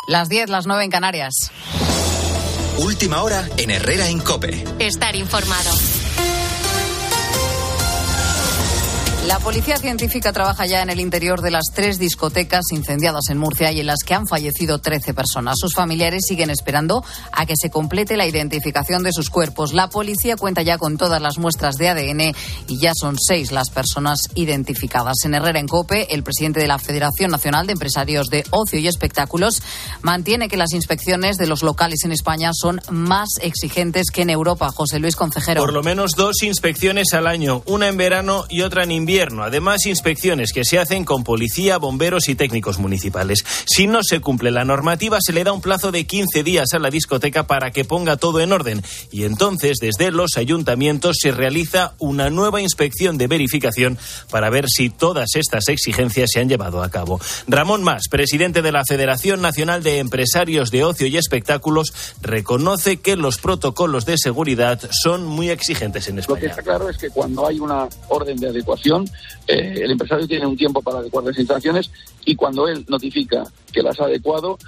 Las 10, las 9 en Canarias. Última hora en Herrera en COPE. Estar informado. La policía científica trabaja ya en el interior de las 3 discotecas incendiadas en Murcia y en las que han fallecido 13 personas. Sus familiares siguen esperando a que se complete la identificación de sus cuerpos. La policía cuenta ya con todas las muestras de ADN y ya son 6 las personas identificadas. En Herrera en COPE, el presidente de la Federación Nacional de Empresarios de Ocio y Espectáculos mantiene que las inspecciones de los locales en España son más exigentes que en Europa. José Luis Concejero. Por lo menos 2 inspecciones al año, una en verano y otra en invierno. Además, inspecciones que se hacen con policía, bomberos y técnicos municipales. Si no se cumple la normativa, se le da un plazo de 15 días a la discoteca para que ponga todo en orden. Y entonces, desde los ayuntamientos, se realiza una nueva inspección de verificación para ver si todas estas exigencias se han llevado a cabo. Ramón Mas, presidente de la Federación Nacional de Empresarios de Ocio y Espectáculos, reconoce que los protocolos de seguridad son muy exigentes en España. Lo que está claro es que cuando hay una orden de adecuación, el empresario tiene un tiempo para adecuar las instalaciones y cuando él notifica que las ha adecuado,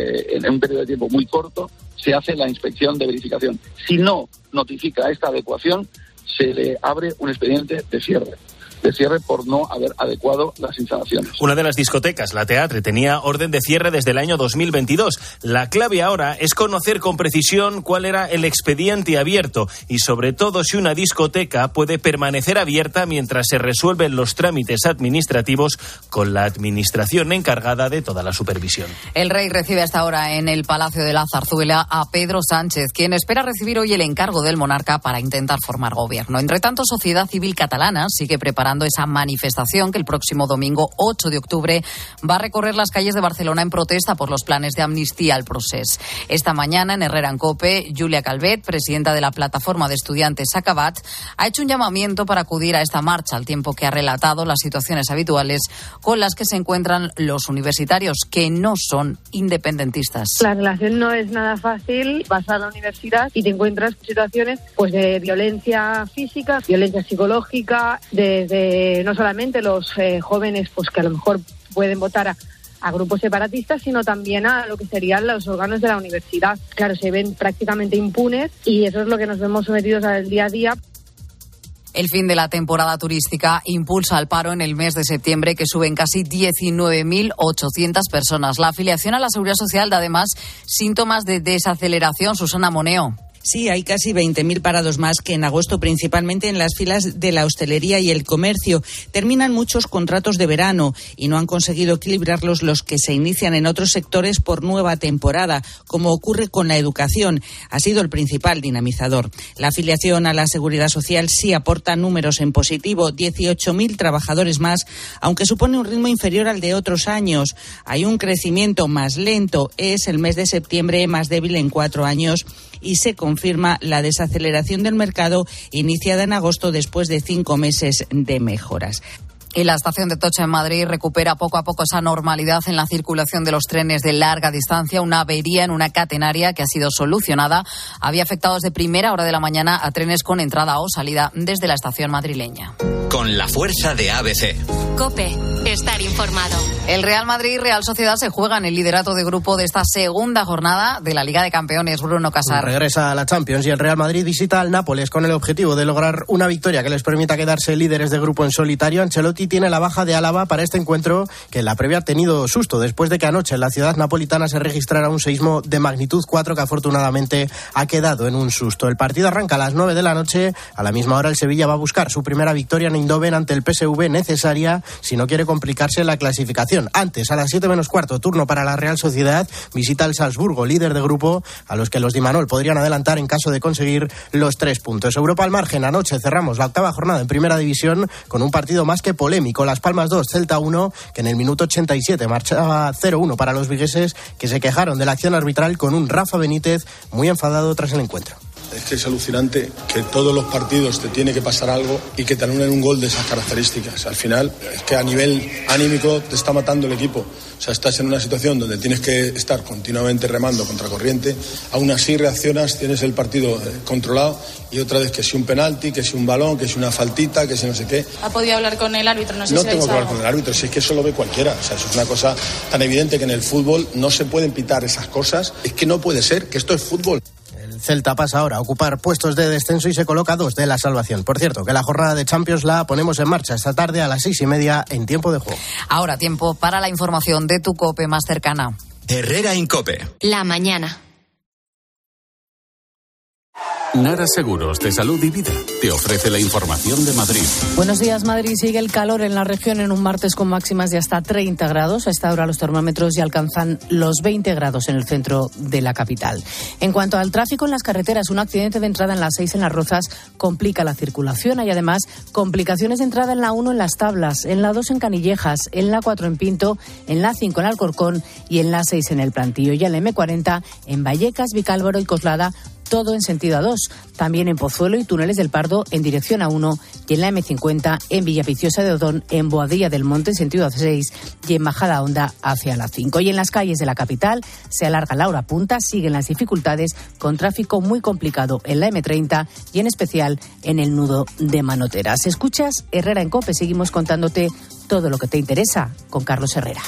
en un periodo de tiempo muy corto, se hace la inspección de verificación. Si no notifica esta adecuación, se le abre un expediente de cierre por no haber adecuado las instalaciones. Una de las discotecas, la Teatre, tenía orden de cierre desde el año 2022. La clave ahora es conocer con precisión cuál era el expediente abierto y sobre todo si una discoteca puede permanecer abierta mientras se resuelven los trámites administrativos con la administración encargada de toda la supervisión. El rey recibe hasta ahora en el Palacio de la Zarzuela a Pedro Sánchez, quien espera recibir hoy el encargo del monarca para intentar formar gobierno. Entre tanto, Sociedad Civil Catalana sigue preparando esa manifestación que el próximo domingo 8 de octubre va a recorrer las calles de Barcelona en protesta por los planes de amnistía al procés. Esta mañana en Herrera en COPE, Júlia Calvet, presidenta de la plataforma de estudiantes Acabat, ha hecho un llamamiento para acudir a esta marcha, al tiempo que ha relatado las situaciones habituales con las que se encuentran los universitarios, que no son independentistas. La relación no es nada fácil. Vas a la universidad y te encuentras situaciones pues de violencia física, violencia psicológica, desde no solamente los jóvenes pues que a lo mejor pueden votar a grupos separatistas, sino también a lo que serían los órganos de la universidad. Claro, se ven prácticamente impunes y eso es lo que nos vemos sometidos al día a día. El fin de la temporada turística impulsa al paro en el mes de septiembre, que suben casi 19.800 personas. La afiliación a la Seguridad Social da además síntomas de desaceleración. Susana Moneo. Sí, hay casi 20.000 parados más que en agosto, principalmente en las filas de la hostelería y el comercio. Terminan muchos contratos de verano y no han conseguido equilibrarlos los que se inician en otros sectores por nueva temporada, como ocurre con la educación. Ha sido el principal dinamizador. La afiliación a la Seguridad Social sí aporta números en positivo, 18.000 trabajadores más, aunque supone un ritmo inferior al de otros años. Hay un crecimiento más lento. Es el mes de septiembre más débil en 4 años y se confirma la desaceleración del mercado iniciada en agosto después de 5 meses de mejoras. Y la estación de Atocha en Madrid recupera poco a poco esa normalidad en la circulación de los trenes de larga distancia. Una avería en una catenaria que ha sido solucionada había afectado desde primera hora de la mañana a trenes con entrada o salida desde la estación madrileña. Con la fuerza de ABC. COPE, estar informado. El Real Madrid y Real Sociedad se juegan el liderato de grupo de esta segunda jornada de la Liga de Campeones. Bruno Casar. Regresa a la Champions y el Real Madrid visita al Nápoles con el objetivo de lograr una victoria que les permita quedarse líderes de grupo en solitario. Ancelotti tiene la baja de Álava para este encuentro, que en la previa ha tenido susto después de que anoche en la ciudad napolitana se registrara un seísmo de magnitud 4 que afortunadamente ha quedado en un susto. El partido arranca a las 9 de la noche. A la misma hora el Sevilla va a buscar su primera victoria en Eindhoven ante el PSV, necesaria si no quiere complicarse la clasificación. Antes, a las 7 menos cuarto, turno para la Real Sociedad, visita al Salzburgo, líder de grupo, a los que los de Imanol podrían adelantar en caso de conseguir los 3 puntos. Europa al margen. Anoche cerramos la 8ª jornada en Primera División con un partido más que polémico. Las Palmas 2, Celta 1, que en el minuto 87 marchaba 0-1 para los vigueses, que se quejaron de la acción arbitral con un Rafa Benítez muy enfadado tras el encuentro. Es que es alucinante que todos los partidos te tiene que pasar algo y que te anulen un gol de esas características. Al final, es que a nivel anímico te está matando el equipo. O sea, estás en una situación donde tienes que estar continuamente remando contra corriente, aún así reaccionas, tienes el partido controlado y otra vez que si un penalti, que si un balón, que si una faltita, que si no sé qué. ¿Ha podido hablar con el árbitro? No sé no si tengo que hablar con el árbitro, si es que eso lo ve cualquiera. O sea, eso es una cosa tan evidente que en el fútbol no se pueden pitar esas cosas. Es que no puede ser, que esto es fútbol. El Celta pasa ahora a ocupar puestos de descenso y se coloca 2 de la salvación. Por cierto, que la jornada de Champions la ponemos en marcha esta tarde a las 6:30 en tiempo de juego. Ahora tiempo para la información de tu COPE más cercana. Herrera Incope. La mañana. Nara Seguros de Salud y Vida te ofrece la información de Madrid. Buenos días, Madrid. Sigue el calor en la región en un martes con máximas de hasta 30 grados. A esta hora los termómetros ya alcanzan los 20 grados en el centro de la capital. En cuanto al tráfico en las carreteras, un accidente de entrada en la 6 en Las Rozas complica la circulación. Hay además complicaciones de entrada en la 1 en Las Tablas, en la 2 en Canillejas, en la 4 en Pinto, en la 5 en Alcorcón y en la 6 en El Plantío. Y en la M40 en Vallecas, Vicálvaro y Coslada, todo en sentido A2. También en Pozuelo y Túneles del Pardo en dirección A1 y en la M50 en Villaviciosa de Odón, en Boadilla del Monte en sentido A6 y en Majada Honda hacia la 5. Y en las calles de la capital se alarga la hora punta, siguen las dificultades con tráfico muy complicado en la M30 y en especial en el nudo de Manoteras. Escuchas Herrera en COPE, seguimos contándote todo lo que te interesa con Carlos Herrera.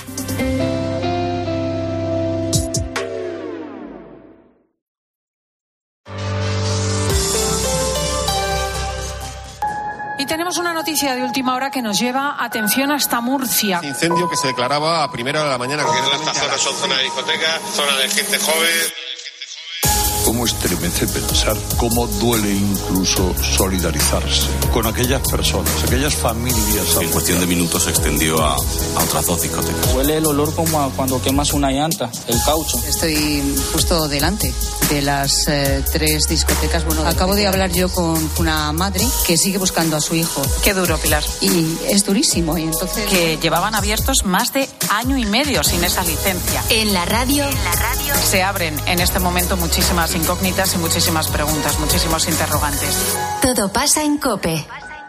Tenemos una noticia de última hora que nos lleva, atención, hasta Murcia. Incendio que se declaraba a primera hora de la mañana. Estas zonas son zonas de discoteca, zonas de gente joven. Cómo estremece pensar, cómo duele incluso solidarizarse con aquellas personas, aquellas familias. En cuestión de minutos se extendió a otras 2 discotecas. Huele el olor como a cuando quemas una llanta, el caucho. Estoy justo delante de las 3 discotecas. Bueno, acabo de hablar yo con una madre que sigue buscando a su hijo. Qué duro, Pilar. Y es durísimo. Y entonces que llevaban abiertos más de año y medio sin esa licencia. En la radio se abren en este momento muchísimas incógnitas y muchísimas preguntas, muchísimos interrogantes. Todo pasa en COPE.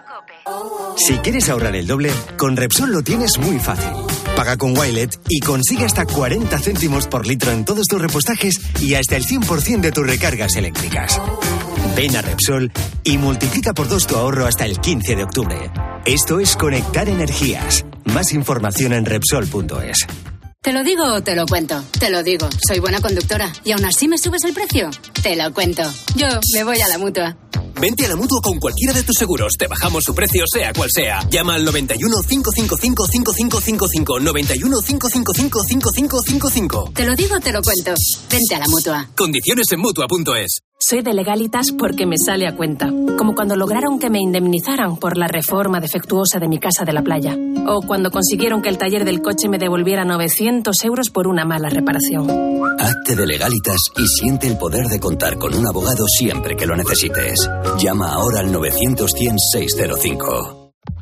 Si quieres ahorrar el doble, con Repsol lo tienes muy fácil. Paga con Wilet y consigue hasta 40 céntimos por litro en todos tus repostajes y hasta el 100% de tus recargas eléctricas. Ven a Repsol y multiplica por 2 tu ahorro hasta el 15 de octubre. Esto es conectar energías. Más información en Repsol.es. ¿Te lo digo o te lo cuento? Te lo digo, soy buena conductora. ¿Y aún así me subes el precio? Te lo cuento. Yo me voy a la Mutua. Vente a la Mutua con cualquiera de tus seguros. Te bajamos su precio, sea cual sea. Llama al 91 555 5555. 91 555 5555. Te lo digo o te lo cuento. Vente a la Mutua. Condiciones en Mutua.es. Soy de Legalitas porque me sale a cuenta. Como cuando lograron que me indemnizaran por la reforma defectuosa de mi casa de la playa. O cuando consiguieron que el taller del coche me devolviera 900 euros por una mala reparación. Hazte de Legalitas y siente el poder de contar con un abogado siempre que lo necesites. Llama ahora al 900-100-605.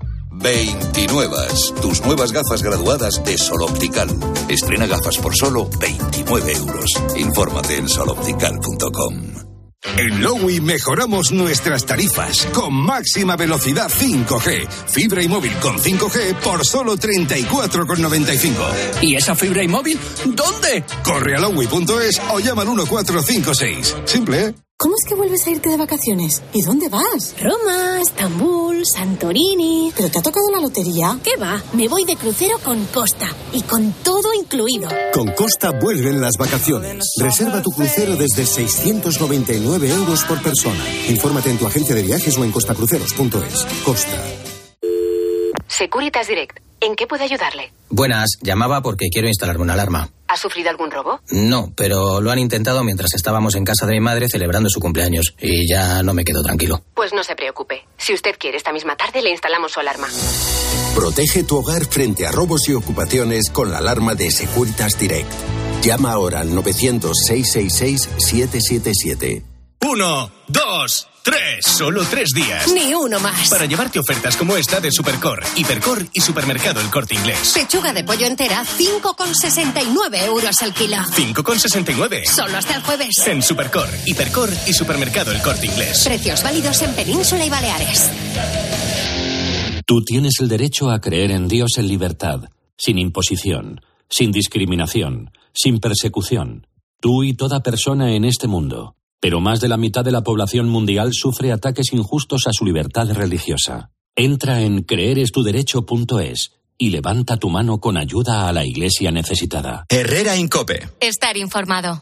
29. Tus nuevas gafas graduadas de Sol Optical. Estrena gafas por solo 29 euros. Infórmate en soloptical.com. En Lowy mejoramos nuestras tarifas con máxima velocidad 5G. Fibra y móvil con 5G por solo 34,95. ¿Y esa fibra y móvil dónde? Corre a lowy.es o llama al 1456. Simple, ¿eh? ¿Cómo es que vuelves a irte de vacaciones? ¿Y dónde vas? Roma, Estambul, Santorini... ¿Pero te ha tocado la lotería? ¿Qué va? Me voy de crucero con Costa y con todo incluido. Con Costa vuelven las vacaciones. Reserva tu crucero desde 699 euros por persona. Infórmate en tu agencia de viajes o en costacruceros.es. Costa. Securitas Direct. ¿En qué puedo ayudarle? Buenas, llamaba porque quiero instalarme una alarma. ¿Ha sufrido algún robo? No, pero lo han intentado mientras estábamos en casa de mi madre celebrando su cumpleaños y ya no me quedo tranquilo. Pues no se preocupe. Si usted quiere, esta misma tarde le instalamos su alarma. Protege tu hogar frente a robos y ocupaciones con la alarma de Securitas Direct. Llama ahora al 900-666-777. 1, 2, 3. 3, solo 3 días. Ni uno más. Para llevarte ofertas como esta de Supercor, Hipercor y Supermercado El Corte Inglés. Pechuga de pollo entera, 5,69 euros al kilo. 5,69. Solo hasta el jueves. En Supercor, Hipercor y Supermercado El Corte Inglés. Precios válidos en Península y Baleares. Tú tienes el derecho a creer en Dios en libertad, sin imposición, sin discriminación, sin persecución. Tú y toda persona en este mundo. Pero más de la mitad de la población mundial sufre ataques injustos a su libertad religiosa. Entra en creerestuderecho.es y levanta tu mano con ayuda a la Iglesia necesitada. Herrera Incope. Estar informado.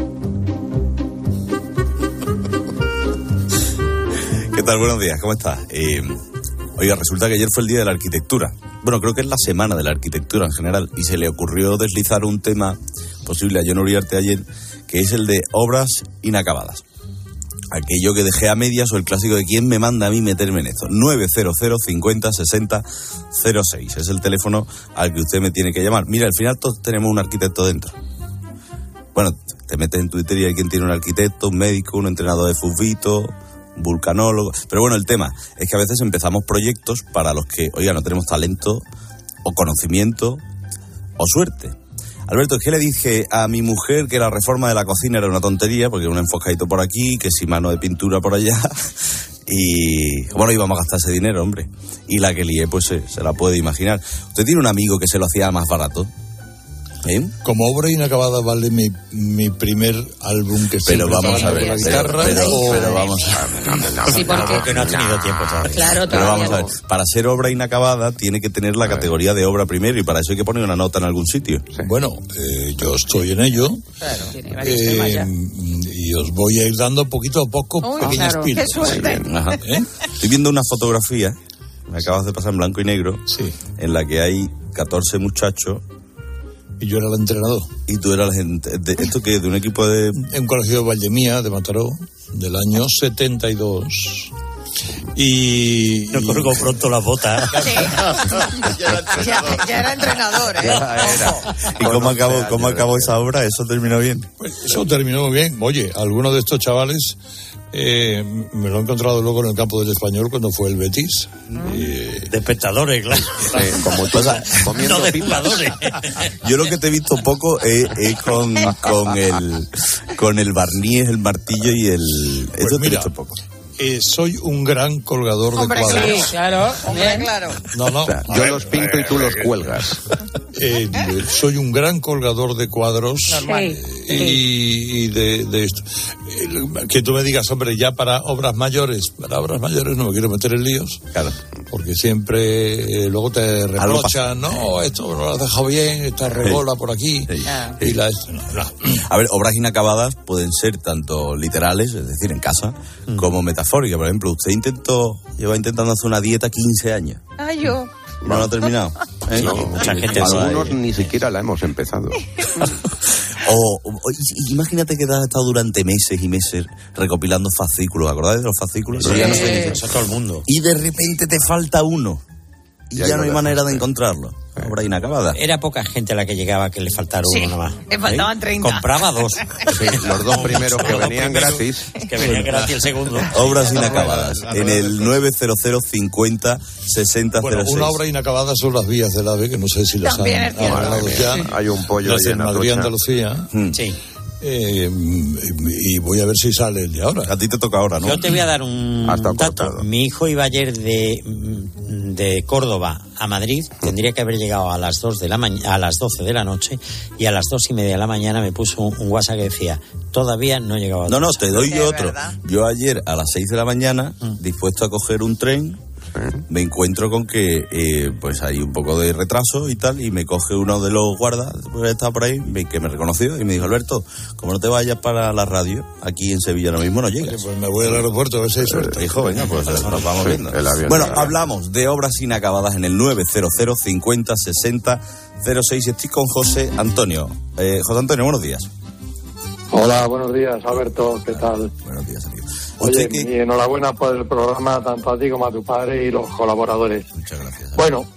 ¿Qué tal? Buenos días, ¿cómo estás? Oiga, resulta que ayer fue el Día de la Arquitectura. Bueno, creo que es la semana de la arquitectura en general, y se le ocurrió deslizar un tema posible a John Uriarte ayer, que es el de obras inacabadas. Aquello que dejé a medias, o el clásico de ¿quién me manda a mí meterme en esto? 900 50 60 06. Es el teléfono al que usted me tiene que llamar. Mira, al final todos tenemos un arquitecto dentro. Bueno, te metes en Twitter y hay quien tiene un arquitecto, un médico, un entrenador de fútbol, vulcanólogo. Pero bueno, el tema es que a veces empezamos proyectos para los que, oiga, no tenemos talento o conocimiento o suerte. Alberto, es que le dije a mi mujer que la reforma de la cocina era una tontería, porque un enfoscadito por aquí, que si mano de pintura por allá, y bueno, íbamos a gastar ese dinero, hombre. Y la que lié, pues se la puede imaginar. ¿Usted tiene un amigo que se lo hacía más barato? Como obra inacabada vale mi primer álbum que pero vamos a ver, la guitarra, pero vamos a ver. Sí, porque no ha tenido tiempo todavía. Claro, pero vamos a ver, para ser obra inacabada tiene que tener la categoría de obra primero, y para eso hay que poner una nota en algún sitio. Bueno, yo estoy en ello. Claro, tiene varios temas ya. Y os voy a ir dando poquito a poco pequeñas pistas. Estoy viendo una fotografía, me acabas de pasar en blanco y negro, en la que hay 14 muchachos. Y yo era el entrenador. ¿Y tú eras esto que de un equipo de...? En un colegio de Valdemía, de Mataró, del año 72. Y... No colgó pronto las botas. Sí. ya era entrenador, ¿eh? ¿Y cómo acabó esa obra? ¿Eso terminó bien? Pues eso terminó muy bien. Oye, algunos de estos chavales... me lo he encontrado luego en el campo del Español cuando fue el Betis. De espectadores, claro. Como tú, comiendo no de pipas. Yo lo que te he visto poco es con el barniz, el martillo y el... Pues eso mira, te he visto poco. Soy un gran colgador de cuadros. Sí, claro, hombre, claro. No, o sea, yo los pinto y tú los cuelgas. Soy un gran colgador de cuadros. Normal. Y de esto. Que tú me digas, hombre, ya para obras mayores no me quiero meter en líos. Claro. Porque siempre luego te reprochan, no, esto no lo has dejado bien, esta regola por aquí. Sí. Y no. A ver, obras inacabadas pueden ser tanto literales, es decir, en casa, como metafóricas. Por ejemplo, usted lleva intentando hacer una dieta 15 años. Ay, yo. No lo ha terminado. No, mucha gente. Algunos ni siquiera la hemos empezado. O imagínate que has estado durante meses y meses recopilando fascículos. ¿Acordáis de los fascículos? Sí, ya no eso todo el mundo. Y de repente te falta uno. Y ya no hay manera de encontrarlo. Obra inacabada. Era poca gente la que llegaba que le faltara uno nomás. Le faltaban 30. Compraba 2. Sí, los 2 primeros que venían gratis. Que venía gratis el segundo. Obras inacabadas. En el 900 50 60 bueno, 06. una obra inacabada son las vías del AVE, que no sé si las también han hablado ya. Hay un pollo las en Madrid-Andalucía. Sí. Y voy a ver si sale el de ahora. A ti te toca ahora, ¿no? Yo te voy a dar un dato. Mi hijo iba ayer de Córdoba a Madrid. Tendría que haber llegado a las 2 de la a las 12 de la noche, y a las 2:30 de la mañana me puso un WhatsApp que decía: todavía no llegaba. No, te doy yo otro. Yo ayer a las 6 de la mañana, dispuesto a coger un tren, me encuentro con que pues hay un poco de retraso y tal, y me coge uno de los guardas, pues estaba por ahí, que me reconoció y me dijo: Alberto, como no te vayas para la radio, aquí en Sevilla ahora mismo no llegas. Pues me voy al aeropuerto a ver si hay suerte. Hijo, venga, pues nos vamos viendo. Bueno, hablamos de obras inacabadas en el 900 50 60 06. Estoy con José Antonio. José Antonio, buenos días. Hola, buenos días, Alberto, ¿qué tal? Buenos días, amigo. Oye, y enhorabuena por el programa, tanto a ti como a tu padre y los colaboradores. Muchas gracias. Bueno,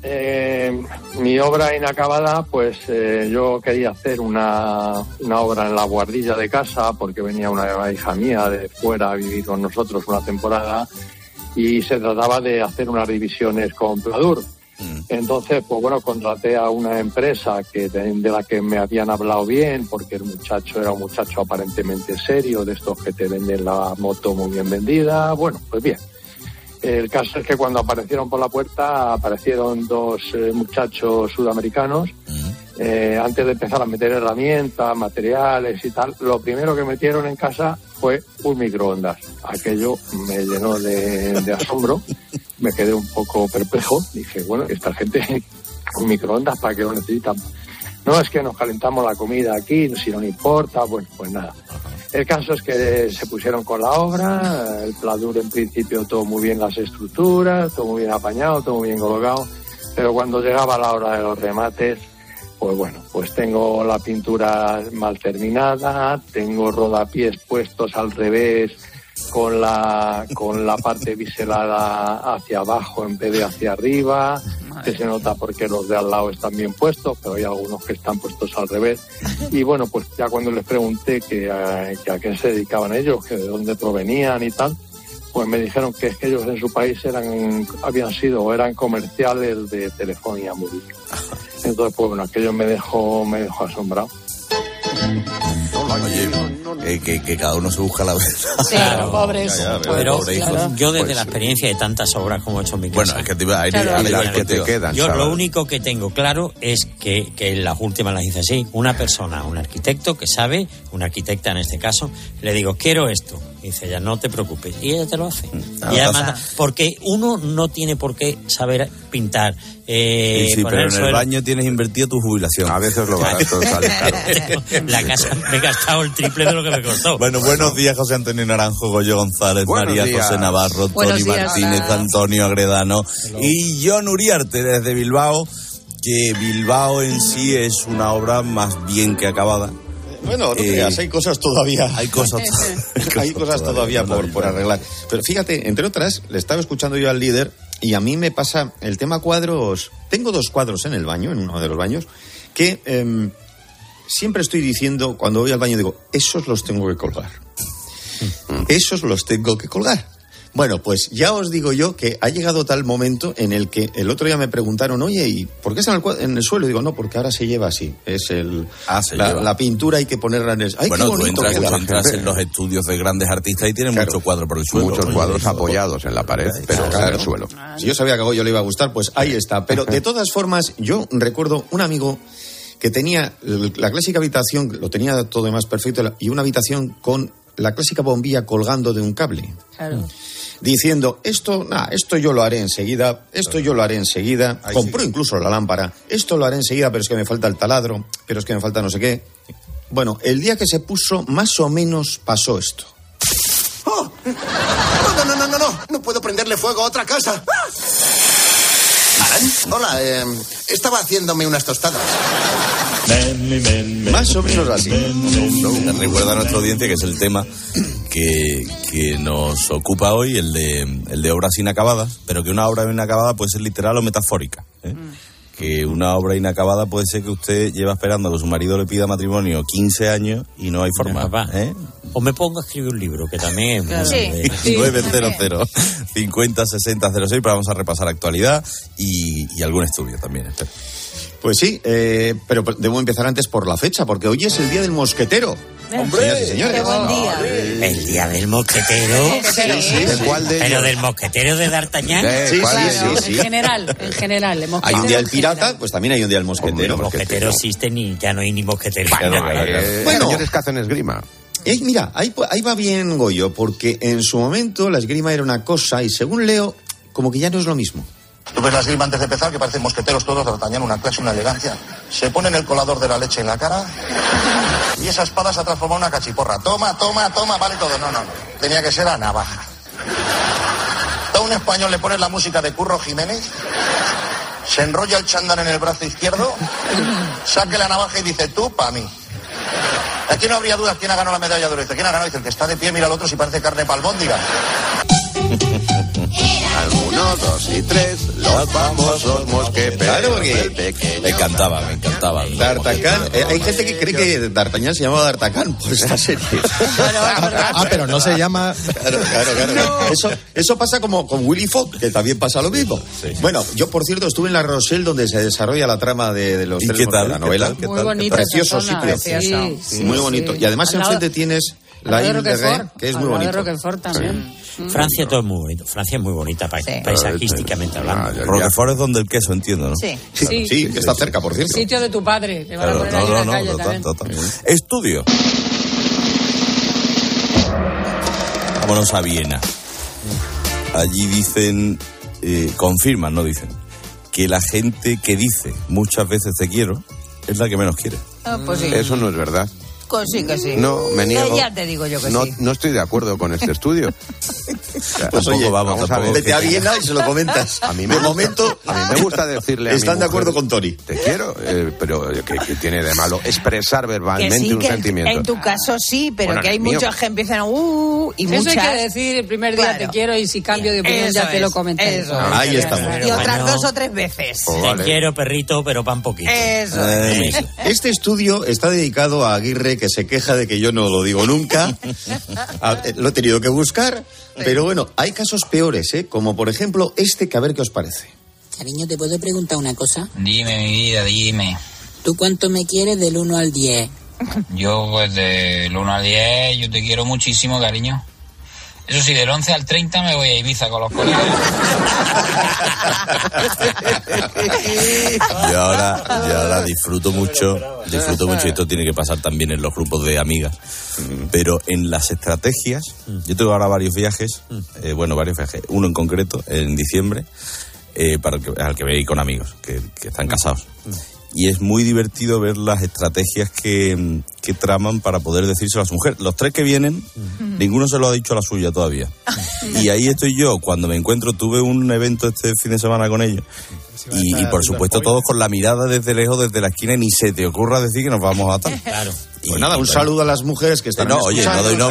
mi obra inacabada, pues yo quería hacer una obra en la guardilla de casa, porque venía una hija mía de fuera a vivir con nosotros una temporada, y se trataba de hacer unas divisiones con pladur. Entonces, pues bueno, contraté a una empresa de la que me habían hablado bien, porque el muchacho era un muchacho aparentemente serio, de estos que te venden la moto muy bien vendida. Bueno, pues bien. El caso es que cuando aparecieron por la puerta, aparecieron dos muchachos sudamericanos. Antes de empezar a meter herramientas, materiales y tal, lo primero que metieron en casa fue un microondas. Aquello me llenó de asombro, me quedé un poco perplejo. Dije, bueno, esta gente, un microondas, ¿para qué lo necesitan? No, es que nos calentamos la comida aquí, si no importa. Bueno, pues nada. El caso es que se pusieron con la obra, el pladur en principio todo muy bien, las estructuras, todo muy bien apañado, todo muy bien colocado, pero cuando llegaba la hora de los remates, pues bueno, pues tengo la pintura mal terminada, tengo rodapiés puestos al revés con la parte biselada hacia abajo en vez de hacia arriba, que se nota porque los de al lado están bien puestos, pero hay algunos que están puestos al revés. Y bueno, pues ya cuando les pregunté que a qué se dedicaban ellos, que de dónde provenían y tal, pues me dijeron que es que ellos en su país eran comerciales de telefonía móvil. Entonces, pues bueno, aquello me dejó asombrado. Oye, que cada uno se busca la verdad. Sí, claro, pobres. Pero yo desde la experiencia de tantas obras como he hecho en mi casa. Bueno, es que te quedan. Yo lo único que tengo claro es que en las últimas las hice así. Una persona, un arquitecto que sabe, una arquitecta en este caso, le digo, quiero esto. Y dice ella, no te preocupes. Y ella te lo hace. Y además, porque uno no tiene por qué saber pintar. Sí, pero en el baño tienes invertido tu jubilación. A veces lo barato sale caro. La casa me he gastado el triple de lo que me costó. Bueno, buenos días, José Antonio Naranjo, Goyo González, buenos María días. José Navarro, Tony Martínez, Antonio Agredano y John Uriarte desde Bilbao, que Bilbao en sí es una obra más bien que acabada. Bueno, no creas, hay cosas todavía. Hay cosas todavía por arreglar. Pero fíjate, entre otras, le estaba escuchando yo al líder y a mí me pasa el tema cuadros. Tengo 2 cuadros en el baño, en uno de los baños, que siempre estoy diciendo, cuando voy al baño, digo, esos los tengo que colgar. Esos los tengo que colgar. Bueno, pues ya os digo yo que ha llegado tal momento en el que el otro día me preguntaron, oye, ¿y por qué está en el suelo? Y digo, no, porque ahora se lleva así. Es la pintura hay que ponerla en el... ¡Ay, bueno, qué bonito! Tú entras en los estudios de grandes artistas y tienen muchos cuadros por el suelo. Muchos cuadros apoyados en la pared, pero en el suelo. Si yo sabía que a Goyo le iba a gustar, pues ahí está. Pero de todas formas, yo recuerdo un amigo que tenía la clásica habitación, lo tenía todo demás perfecto, y una habitación con la clásica bombilla colgando de un cable. Claro. Diciendo, esto yo lo haré enseguida, compró incluso la lámpara, esto lo haré enseguida, pero es que me falta el taladro, pero es que me falta no sé qué. Bueno, el día que se puso, más o menos pasó esto. ¡Oh! No puedo prenderle fuego a otra casa. Hola, estaba haciéndome unas tostadas. Más o menos así. Recuerda a nuestra audiencia que es el tema que nos ocupa hoy, el de obras inacabadas, pero que una obra inacabada puede ser literal o metafórica, ¿eh? Que una obra inacabada puede ser que usted lleva esperando a que su marido le pida matrimonio 15 años y no hay forma, ¿eh? O me pongo a escribir un libro, que también es claro. Sí. 900 50 60 06, pero vamos a repasar actualidad y algún estudio también, espero. Pues sí, pero debo empezar antes por la fecha, porque hoy es el Día del Mosquetero. ¡Hombre! Señores. ¡Qué buen día! El Día del Mosquetero. Sí. ¿De cuál de Pero ellos? del Mosquetero de D'Artagnan. Sí. En general. El hay un Día del Pirata, pues también hay un Día del Mosquetero. Los mosqueteros existen y ya no hay ni mosqueteros. Bueno, señores que hacen esgrima. Mira, ahí va bien Goyo, porque en su momento la esgrima era una cosa y según leo, como que ya no es lo mismo. Tú ves la esgrima antes de empezar, que parecen mosqueteros todos, D'Artagnan, una clase, una elegancia. Se ponen el colador de la leche en la cara y esa espada se ha transformado en una cachiporra. Toma, vale todo. No. Tenía que ser a navaja. A un español le pones la música de Curro Jiménez, se enrolla el chándal en el brazo izquierdo, saque la navaja y dice, tú pa' mí. Aquí no habría dudas quién ha ganado la medalla de oro. Dice, ¿quién ha ganado? Dice, el que está de pie mira al otro si parece carne palmóndiga. Al 1, 2 y 3, los famosos mosqueteros. Claro, porque me encantaba. D'Artagnan, hay gente que cree que D'Artagnan se llamaba D'Artagnan por esta serie. Pero no se llama. Claro. No. Eso pasa como con Willy Fogg, que también pasa lo mismo. Sí. Bueno, yo por cierto estuve en La Rochelle, donde se desarrolla la trama de los tres de la novela. Muy bonito. Precioso sitio. Sí, muy bonito. Y además enfrente tienes la Ile de Ré, que es muy bonito. De Roquefort también. Francia todo es muy bonito. Francia es muy bonita paisajísticamente hablando. Roquefort es donde el queso, entiendo, ¿no? Sí, que está cerca, por cierto. Sitio de tu padre. Te van a poner ahí en la calle también. Total. Estudio. Vámonos a Viena. Allí dicen, confirman, no dicen, que la gente que dice muchas veces te quiero es la que menos quiere. Pues sí. Eso no es verdad. Sí que sí. No, me niego. Ya te digo yo que sí. No estoy de acuerdo con este estudio. Pues oye, vamos a ver. Vete a Viena y se lo comentas. A mí me gusta decirle a mi Están de mujer, acuerdo con Tony. Te quiero, pero ¿qué tiene de malo expresar verbalmente un sentimiento? En tu caso sí, pero bueno, que hay muchos que empiezan y muchas. Eso hay que decir el primer día te quiero y si cambio de opinión ya te lo comenté. Ahí estamos. Y otras 2 o 3 veces. Te quiero, perrito, pero pan poquito. Eso. Este estudio está dedicado a Aguirre, que se queja de que yo no lo digo nunca. Lo he tenido que buscar. Pero bueno, hay casos peores, como por ejemplo este, que a ver qué os parece. Cariño, ¿te puedo preguntar una cosa? Dime, mi vida, dime. ¿Tú cuánto me quieres del 1 al 10? Yo, pues del 1 al 10, yo te quiero muchísimo, cariño. Eso sí, del 11 al 30 me voy a Ibiza con los colegas. Yo ahora disfruto mucho, y esto tiene que pasar también en los grupos de amigas, pero en las estrategias, yo tengo ahora varios viajes, uno en concreto, en diciembre, al que voy a ir con amigos, que están casados. Y es muy divertido ver las estrategias que traman para poder decírselo a su mujer. Los 3 que vienen, ninguno se lo ha dicho a la suya todavía. Y ahí estoy yo, cuando me encuentro, tuve un evento este fin de semana con ellos. Y por supuesto todos con la mirada desde lejos, desde la esquina, y ni se te ocurra decir que nos vamos a atar. Claro. Pues nada, un saludo a las mujeres que están escuchando. No doy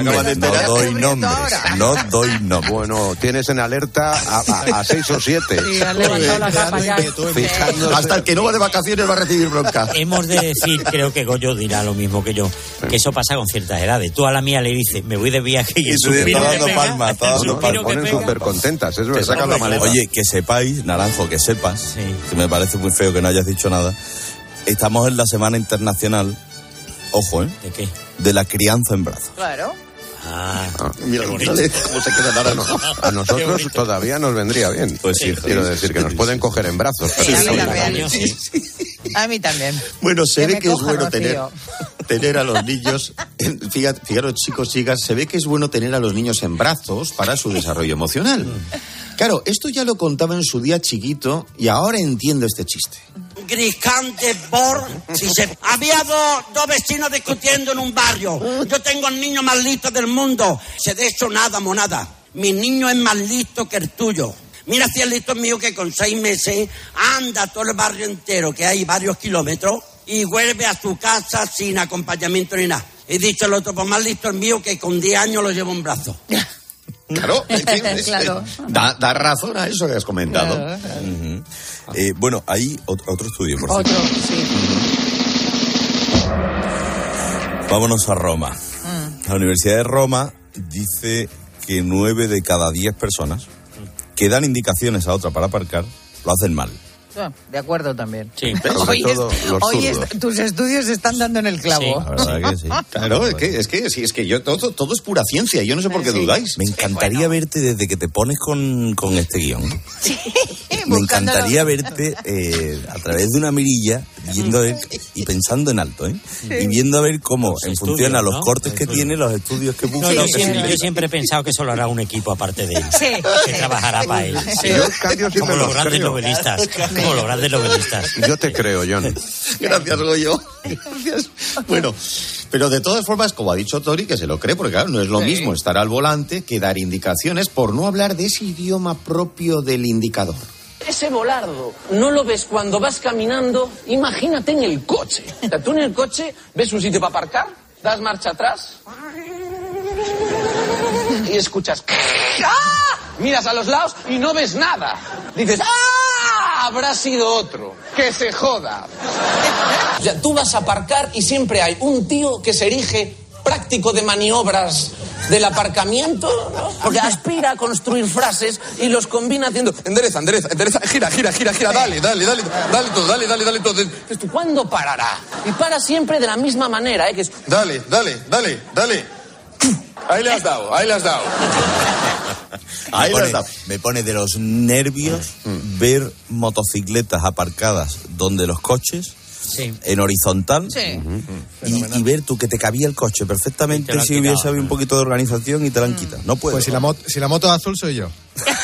nombres. Bueno, tienes en alerta a 6 o 7. Sí, han levantado la capa ya. Hasta el que no va de vacaciones va a recibir bronca. Hemos de decir, creo que Goyo dirá lo mismo que yo, que eso pasa con ciertas edades. Tú a la mía le dices, me voy de viaje y está dando palmas. Ponen súper contentas, es verdad. Oye, que sepáis, Naranjo, que sepas, que me parece muy feo que no hayas dicho nada, estamos en la Semana Internacional, ojo, ¿de qué? De la crianza en brazos. Claro. Mira cómo se queda Naranjo. A nosotros todavía nos vendría bien. Pues sí, quiero decir que nos pueden coger en brazos. A mí también. Bueno, se ve que es bueno tener a los niños, fijaros chicos, chicas, se ve que es bueno tener a los niños en brazos para su desarrollo emocional. Claro, esto ya lo contaba en su día Chiquito y ahora entiendo este chiste. Griscante había dos vecinos discutiendo en un barrio. Yo tengo el niño más listo del mundo. De hecho, nada, monada. Mi niño es más listo que el tuyo. Mira si es listo mío, que con 6 meses anda todo el barrio entero, que hay varios kilómetros, y vuelve a su casa sin acompañamiento ni nada. He dicho el otro, pues más listo el mío, que con 10 años lo llevo en brazos. Claro, claro. Da razón a eso que has comentado. Claro. Bueno, hay otro estudio, por cierto. Otro, sí. Vámonos a Roma. La Universidad de Roma dice que 9 de cada 10 personas que dan indicaciones a otra para aparcar lo hacen mal. De acuerdo también. Sí. Hoy tus estudios están dando en el clavo. Sí, la verdad que sí. Claro, es que yo todo es pura ciencia. Yo no sé por qué dudáis. Me encantaría verte desde que te pones con este guión. Sí, me encantaría verte a través de una mirilla viendo y pensando en alto, y viendo a ver cómo en función a los cortes que tiene, los estudios que busca. Yo siempre he pensado que eso lo hará un equipo aparte de él, que trabajará para él. Sí. Como los grandes novelistas. Como los grandes novelistas. Yo te creo, John. Gracias, Goyo. Gracias. Bueno, pero de todas formas, como ha dicho Tori, que se lo cree, porque claro, no es lo mismo estar al volante que dar indicaciones, por no hablar de ese idioma propio del indicador. Ese volardo, ¿no lo ves cuando vas caminando? Imagínate en el coche. O sea, tú en el coche ves un sitio para aparcar, das marcha atrás y escuchas... ¡Ah! miras a los lados y no ves nada. Dices, ¡ah! Habrá sido otro. Que se joda. O sea, tú vas a aparcar y siempre hay un tío que se erige práctico de maniobras del aparcamiento, ¿no? Porque aspira a construir frases y los combina haciendo endereza, gira, dale todo. ¿Cuándo parará? Y para siempre de la misma manera, que es... Dale. Ahí le has dado. Me pone de los nervios ver motocicletas aparcadas donde los coches... Sí. En horizontal, sí. Y ver tú que te cabía el coche perfectamente si hubiese habido un poquito de organización y te la han quitado. No puedo. Pues si la moto es azul soy yo.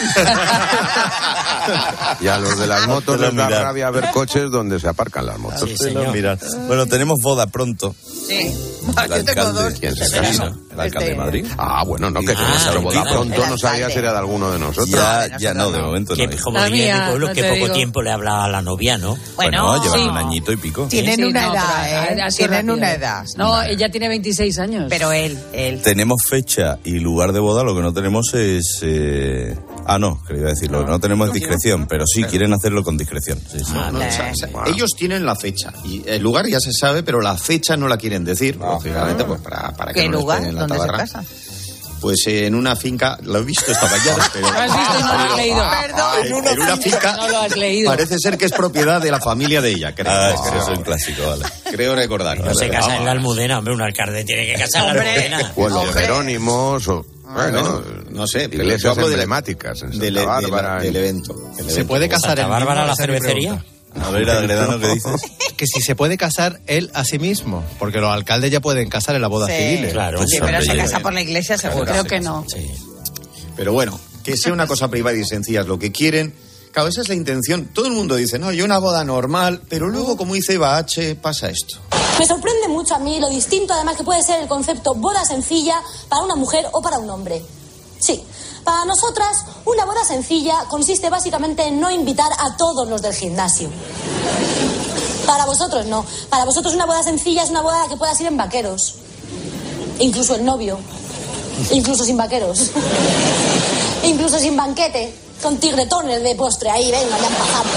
Y a los de las motos les da rabia ver coches donde se aparcan las motos. Sí, bueno, tenemos boda pronto. Sí. Yo tengo dos. ¿Quién se casa? ¿El alcalde de Madrid? Bueno, no, que esa boda pronto no sabía si era de alguno de nosotros. Ya no, de momento no. Como diría en mi pueblo, que poco tiempo le habla a la novia, ¿no? Bueno, llevan un añito y pico. Tienen una edad, Tienen una edad. No, ella tiene 26 años. Pero él. Tenemos fecha y lugar de boda, lo que no tenemos es... no, que iba a decir, lo que no tenemos es discreción, pero sí, quieren hacerlo con discreción. Sí. Ellos tienen la fecha, y el lugar ya se sabe, pero la fecha no la quieren decir, lógicamente, pues para que no les peguen en la tabarra. ¿Dónde se casa? Pues en una finca, lo he visto esta mañana, pero... ¿Lo has visto? No lo has leído. Perdón. En una finca, no lo has leído. Parece ser que es propiedad de la familia de ella, creo. Eso es un clásico, vale. Creo recordar. No se casa en la Almudena, hombre, un alcalde tiene que casar en la Almudena. O en los Jerónimos, bueno, no sé, iglesias emblemáticas en Santa Bárbara. Del evento. ¿Se puede casar en Santa Bárbara la cervecería? A ver, Agredano, ¿qué dices? Que si se puede casar él a sí mismo, porque los alcaldes ya pueden casar en las bodas civiles. Claro, sí, pero se casa por la iglesia seguro. Creo que no. Sí. Pero bueno, que sea una cosa privada y sencilla es lo que quieren. Claro, esa es la intención. Todo el mundo dice, no, yo una boda normal, pero luego, como dice Eva H., pasa esto. Me sorprende mucho a mí lo distinto, además, que puede ser el concepto boda sencilla para una mujer o para un hombre. Sí, para nosotras, una boda sencilla consiste básicamente en no invitar a todos los del gimnasio. Para vosotros no. Para vosotros una boda sencilla es una boda que puedas ir en vaqueros. Incluso el novio. Incluso sin vaqueros. Incluso sin banquete. Con tigretones de postre ahí, venga, ya pasamos.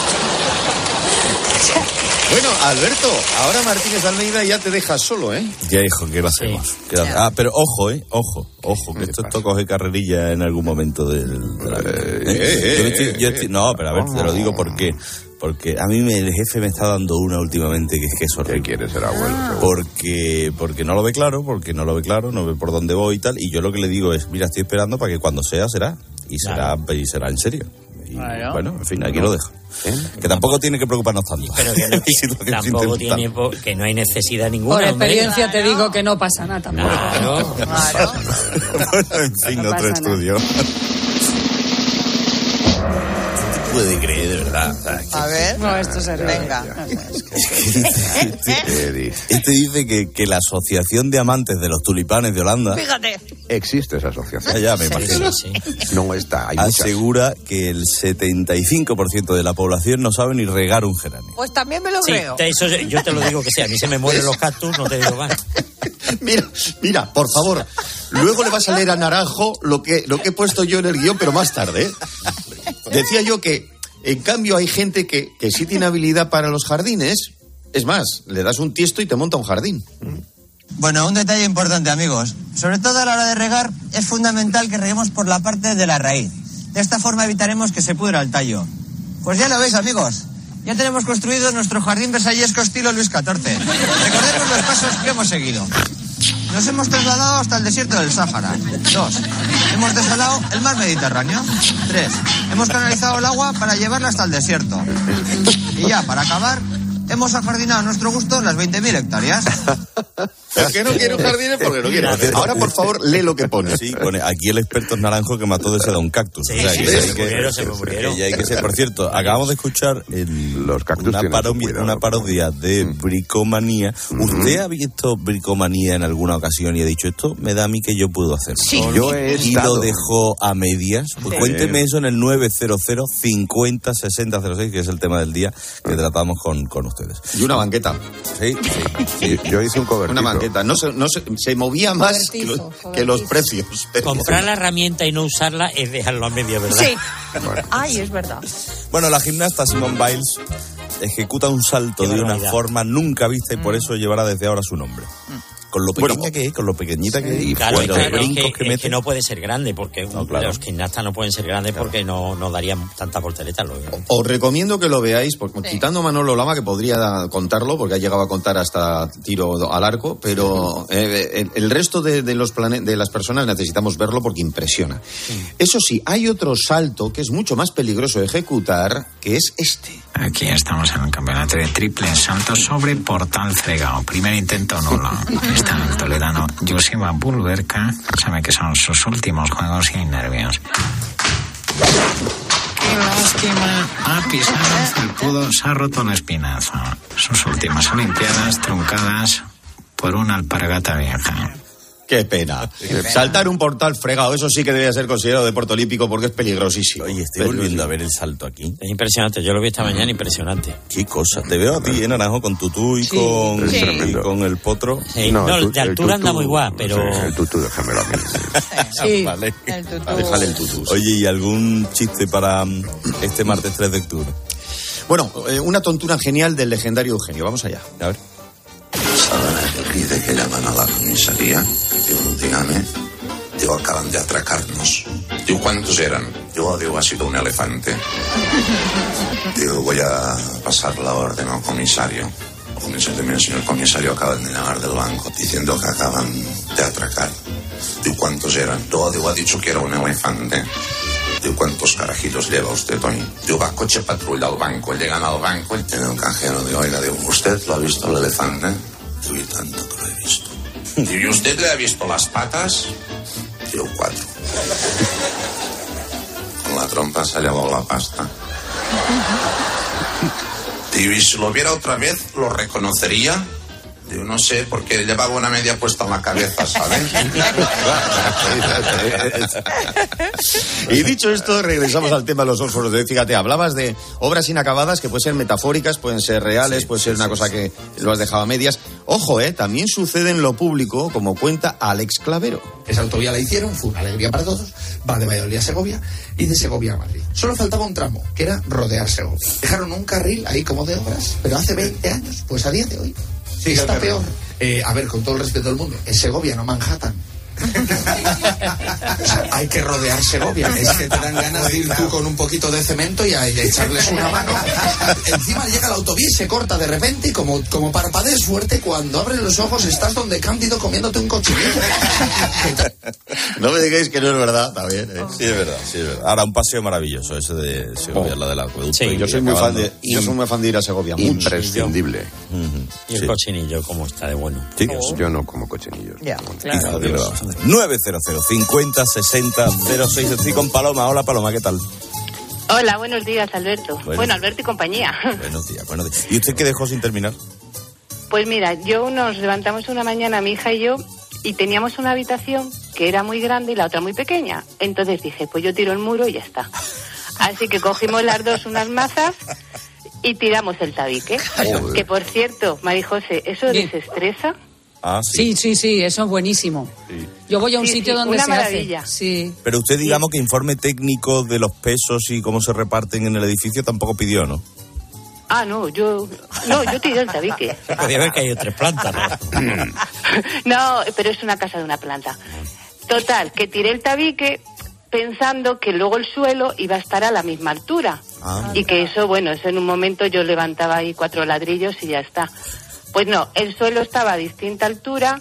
Bueno, Alberto, ahora Martínez Almeida ya te dejas solo, ¿eh? Ya, hijo, ¿qué lo hacemos? Sí. Pero ojo, que esto coge carrerilla en algún momento del... No, pero a ver, te lo digo por qué. Porque a mí el jefe me está dando una últimamente que es horrible. ¿Qué quiere ser abuelo? Porque no lo ve claro, no ve por dónde voy y tal. Y yo lo que le digo es, mira, estoy esperando para que cuando sea, será. Y será en serio. Y bueno, en fin, aquí lo dejo. Que tampoco tiene que preocuparnos tanto. Pero que tampoco tiene, que no hay necesidad ninguna. Por experiencia te digo que no pasa nada tampoco. Claro. Bueno, en fin, no otro estudio. Puede creer, de verdad. A ver. No, esto se venga. Este dice que la Asociación de Amantes de los Tulipanes de Holanda... Fíjate. Existe esa asociación. Ya me imagino. Sí. No está. Hay asegura que el 75% de la población no sabe ni regar un geranio. Pues también me lo creo. Eso yo te lo digo que sí. A mí se me mueren los cactus, no te digo más. Mira, por favor. Luego le vas a leer a Naranjo lo que he puesto yo en el guión, pero más tarde, ¿eh? Decía yo que, en cambio, hay gente que sí tiene habilidad para los jardines. Es más, le das un tiesto y te monta un jardín. Bueno, un detalle importante, amigos. Sobre todo a la hora de regar, es fundamental que reguemos por la parte de la raíz. De esta forma evitaremos que se pudra el tallo. Pues ya lo veis, amigos. Ya tenemos construido nuestro jardín versallesco estilo Luis XIV. Recordemos los pasos que hemos seguido. Nos hemos trasladado hasta el desierto del Sáhara. 2. Hemos desalado el mar Mediterráneo. 3. Hemos canalizado el agua para llevarla hasta el desierto. Y ya, para acabar, hemos ajardinado a nuestro gusto las 20.000 hectáreas. El que no quiere un jardín es porque no quiere. Ahora, por favor, lee lo que pone. Sí, pone, aquí el experto es Naranjo que mató de seda un cactus. Sí, o sea, se murieron. Ya hay que ser. Por cierto, acabamos de escuchar los cactus una parodia de Bricomanía. ¿Usted ha visto Bricomanía en alguna ocasión y ha dicho, esto me da a mí que yo puedo hacerlo? Sí. Yo he estado. Y lo dejó a medias. Pues cuénteme eso en el 900 50 60 06, que es el tema del día que tratamos con usted. ustedes. Y una banqueta. Sí. Yo hice un cobertizo. Una banqueta. Se movía más que los precios. Comprar la herramienta y no usarla es dejarlo a media, ¿verdad? Sí. Bueno. Ay, es verdad. Bueno, la gimnasta Simone Biles ejecuta un salto de una forma nunca vista y por eso llevará desde ahora su nombre. Con lo pequeña que es, con lo pequeñita que es, y claro, los brincos que mete. Que no puede ser grande, porque los gimnastas no pueden ser grandes porque no darían tanta porteleta. Os recomiendo que lo veáis, porque quitando a Manolo Lama, que podría contarlo, porque ha llegado a contar hasta tiro al arco, pero el resto de las personas necesitamos verlo porque impresiona. Eso sí, hay otro salto que es mucho más peligroso de ejecutar, que es este. Aquí estamos en el campeonato de triple salto sobre portal fregado. Primer intento nulo. Está el toledano Joseba Bulberka. Sabe que son sus últimos juegos y hay nervios. Qué lástima. Ha pisado el felpudo, se ha roto el espinazo. Sus últimas olimpiadas truncadas por una alpargata vieja. Qué pena. Saltar un portal fregado, eso sí que debería ser considerado deporte olímpico porque es peligrosísimo. Oye, estoy volviendo a ver el salto aquí. Es impresionante, yo lo vi esta mañana, impresionante. Qué cosa. Te veo a ti, Naranjo, con tutú y con el potro. Sí. No, de altura anda muy guay, pero... El tutú, déjamelo a mí. Sí, vale. el tutú. Déjale el tutú. Oye, ¿y algún chiste para este martes 3 de octubre? Bueno, una tontura genial del legendario Eugenio. Vamos allá. A ver. Dice que llaman a la comisaría. Digo, dígame. Digo, acaban de atracarnos. Digo, ¿cuántos eran? Digo, ha sido un elefante. Digo, voy a pasar la orden al comisario. El comisario, mira, señor comisario, acaban de llamar del banco diciendo que acaban de atracar. Digo, ¿cuántos eran? Digo, ha dicho que era un elefante. Digo, ¿cuántos carajillos lleva usted hoy? Digo, va coche patrulla al banco. Llegan al banco y tiene un cajero. Digo, oiga, ¿usted lo ha visto el elefante? Digo, y tanto que lo he visto. Digo, ¿y usted le ha visto las patas? Digo, 4. Con la trompa se ha llevado la pasta. Digo, ¿y si lo viera otra vez, lo reconocería? Digo, no sé, porque llevaba una media puesta en la cabeza, ¿sabes? Y dicho esto, regresamos al tema de los fósforos. Fíjate, hablabas de obras inacabadas que pueden ser metafóricas, pueden ser reales, puede ser una cosa que lo has dejado a medias. Ojo, también sucede en lo público, como cuenta Alex Clavero. Esa autovía la hicieron, fue una alegría para todos, va de Valladolid a Segovia y de Segovia a Madrid. Solo faltaba un tramo, que era rodear Segovia. Dejaron un carril ahí como de obras, pero hace 20 años, pues a día de hoy está peor. A ver, con todo el respeto del mundo, es Segovia, no Manhattan. O sea, hay que rodear Segovia. Es que te dan ganas de ir tú con un poquito de cemento y a echarles una mano. Encima llega la autovía y se corta de repente y como parpadees fuerte, cuando abres los ojos estás donde Cándido comiéndote un cochinillo. No me digáis que no es verdad, está bien. Sí, es verdad, sí, es verdad. Ahora, un paseo maravilloso ese de Segovia, la del acueducto. Sí, yo soy muy fan de ir a Segovia. Imprescindible. Y el cochinillo, ¿cómo está de bueno? Sí. Yo no como cochinillos. Ya, claro. 900 50 60 06. Estoy con Paloma. Hola, Paloma, ¿qué tal? Hola, buenos días, Alberto. Bueno, Alberto y compañía. Buenos días. ¿Y usted qué dejó sin terminar? Pues mira, nos levantamos una mañana, mi hija y yo, y teníamos una habitación que era muy grande y la otra muy pequeña. Entonces dije, pues yo tiro el muro y ya está. Así que cogimos las dos unas mazas y tiramos el tabique. Que por cierto, María José, ¿eso desestresa? Ah, sí, eso es buenísimo. Sí. Yo voy a un sitio donde una se maravilla. hace. Sí. Pero usted, digamos que informe técnico de los pesos y cómo se reparten en el edificio tampoco pidió, ¿no? Ah, no, yo tiré el tabique. Podría ver que hay 3 plantas, ¿no? No, pero es una casa de una planta. Total, que tiré el tabique pensando que luego el suelo iba a estar a la misma altura. Y que eso en un momento yo levantaba ahí 4 ladrillos y ya está. Pues no, el suelo estaba a distinta altura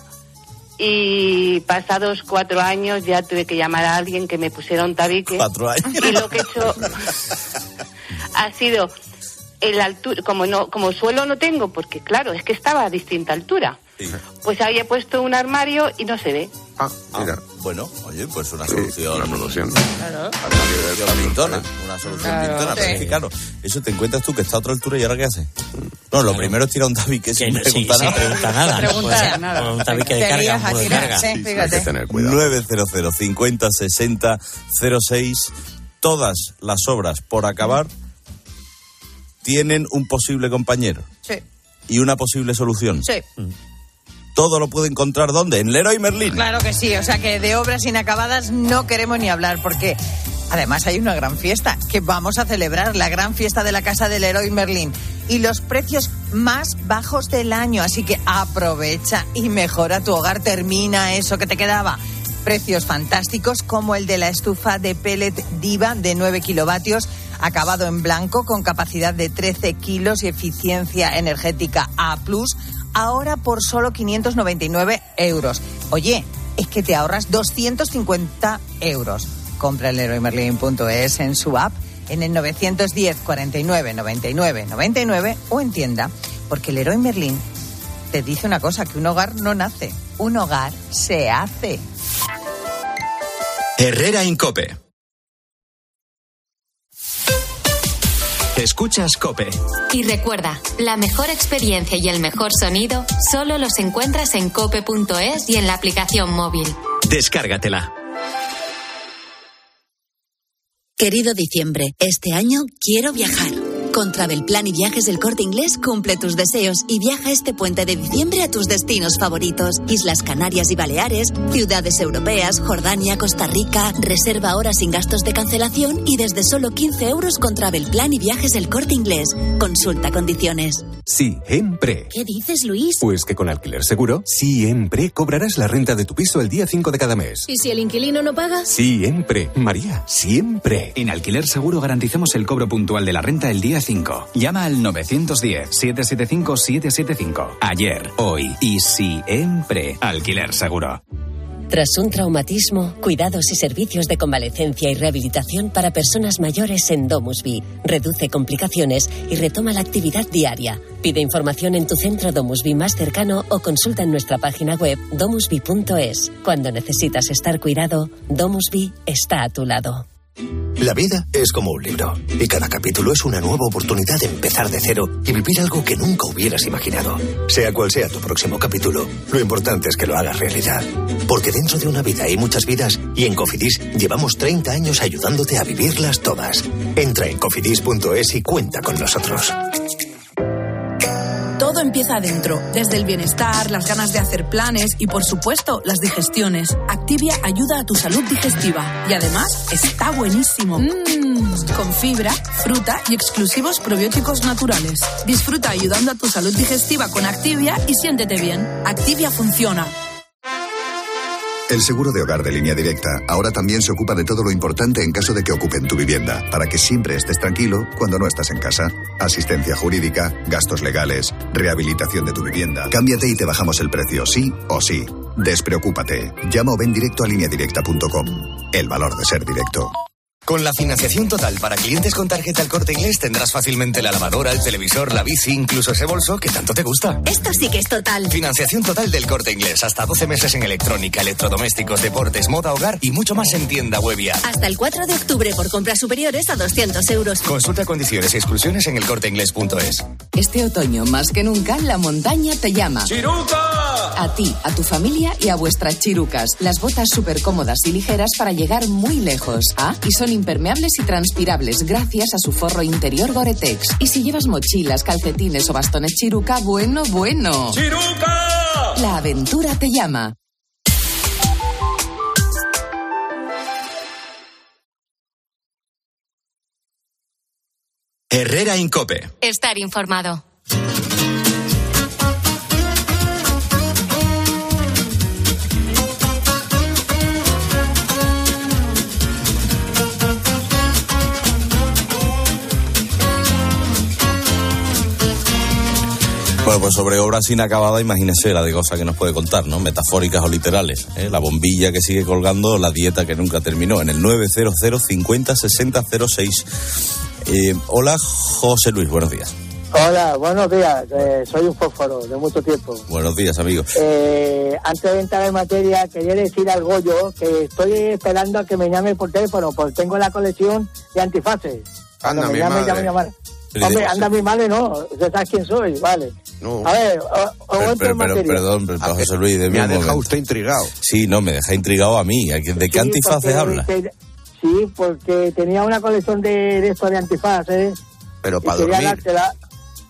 y pasados 4 años ya tuve que llamar a alguien que me pusiera un tabique. 4 años. Y lo que he hecho ha sido el altura, como suelo no tengo, porque claro, es que estaba a distinta altura. Sí. Pues había puesto un armario y no se ve. Mira. Bueno, oye, pues una solución. Una solución. Claro. Una solución pintona. Pero es que claro, eso te encuentras tú que está a otra altura y ahora ¿qué haces? No, lo primero es tirar un tabique sin preguntar nada. Sin preguntar nada. Preguntar nada. Un tabique de carga, un muro de carga. Hay que tener cuidado. 900 50 60 06. Todas las obras por acabar tienen un posible compañero. Sí. y una posible solución. Sí. Todo lo puede encontrar, ¿dónde? En Leroy Merlin. Claro que sí, o sea que de obras inacabadas no queremos ni hablar, porque además hay una gran fiesta que vamos a celebrar, la gran fiesta de la casa del Leroy Merlin, y los precios más bajos del año, así que aprovecha y mejora tu hogar, termina eso que te quedaba. Precios fantásticos como el de la estufa de pellet Diva de 9 kilovatios, acabado en blanco, con capacidad de 13 kilos y eficiencia energética A+, ahora por solo 599 euros. Oye, es que te ahorras 250 euros. Compra en leroymerlin.es, en su app, en el 910 49 99 99 o en tienda, porque Leroy Merlin te dice una cosa, que un hogar no nace, un hogar se hace. Herrera Incope. Escuchas COPE. Y recuerda, la mejor experiencia y el mejor sonido solo los encuentras en cope.es y en la aplicación móvil. Descárgatela. Querido diciembre, este año quiero viajar. Con Travelplan y Viajes del Corte Inglés cumple tus deseos y viaja este puente de diciembre a tus destinos favoritos. Islas Canarias y Baleares, ciudades europeas, Jordania, Costa Rica. Reserva ahora sin gastos de cancelación y desde solo 15 euros con Travelplan y Viajes del Corte Inglés. Consulta condiciones. Siempre. ¿Qué dices, Luis? Pues que con Alquiler Seguro, siempre cobrarás la renta de tu piso el día 5 de cada mes. ¿Y si el inquilino no paga? Siempre, María, siempre. En Alquiler Seguro garantizamos el cobro puntual de la renta el día 5. Llama al 910-775-775. Ayer, hoy y siempre. Alquiler Seguro. Tras un traumatismo, cuidados y servicios de convalecencia y rehabilitación para personas mayores en DomusVi. Reduce complicaciones y retoma la actividad diaria. Pide información en tu centro DomusVi más cercano o consulta en nuestra página web domusvi.es. Cuando necesitas estar cuidado, DomusVi está a tu lado. La vida es como un libro y cada capítulo es una nueva oportunidad de empezar de cero y vivir algo que nunca hubieras imaginado. Sea cual sea tu próximo capítulo, lo importante es que lo hagas realidad. Porque dentro de una vida hay muchas vidas y en Cofidis llevamos 30 años ayudándote a vivirlas todas. Entra en cofidis.es y cuenta con nosotros. Todo empieza adentro, desde el bienestar, las ganas de hacer planes y, por supuesto, las digestiones. Activia ayuda a tu salud digestiva y además está buenísimo. Con fibra, fruta y exclusivos probióticos naturales. Disfruta ayudando a tu salud digestiva con Activia y siéntete bien. Activia funciona. El seguro de hogar de Línea Directa ahora también se ocupa de todo lo importante en caso de que ocupen tu vivienda, para que siempre estés tranquilo cuando no estás en casa. Asistencia jurídica, gastos legales, rehabilitación de tu vivienda. Cámbiate y te bajamos el precio, sí o sí. Despreocúpate. Llama o ven directo a lineadirecta.com. El valor de ser directo. Con la financiación total para clientes con tarjeta El Corte Inglés tendrás fácilmente la lavadora, el televisor, la bici, incluso ese bolso que tanto te gusta. Esto sí que es total. Financiación total del Corte Inglés. Hasta 12 meses en electrónica, electrodomésticos, deportes, moda, hogar y mucho más en tienda web y app. Hasta el 4 de octubre por compras superiores a 200 euros. Consulta condiciones y exclusiones en elcorteinglés.es. Este otoño, más que nunca, la montaña te llama. ¡Chiruca! A ti, a tu familia y a vuestras chirucas. Las botas súper cómodas y ligeras para llegar muy lejos. Y son impermeables y transpirables gracias a su forro interior Gore-Tex. Y si llevas mochilas, calcetines o bastones Chiruca, bueno. ¡Chiruca! La aventura te llama. Herrera Incope. Estar informado. Bueno, pues sobre obras inacabadas, imagínese la de cosas que nos puede contar, ¿no? Metafóricas o literales, ¿eh? La bombilla que sigue colgando, la dieta que nunca terminó, en el 900 50 60 06. Hola, José Luis, buenos días. Hola, buenos días. Soy un fósforo de mucho tiempo. Buenos días, amigo. Antes de entrar en materia, quería decir al Goyo que estoy esperando a que me llame por teléfono, porque tengo la colección de antifaces. Anda, mi madre. Hombre, anda mi madre, no. Usted sabe quién soy, vale. No. A ver, perdón, José Luis. Me ha dejado usted intrigado. Sí, no, me deja intrigado a mí. ¿De qué antifaces habla? Sí, porque tenía una colección de estos de antifaces. Pero para dormir.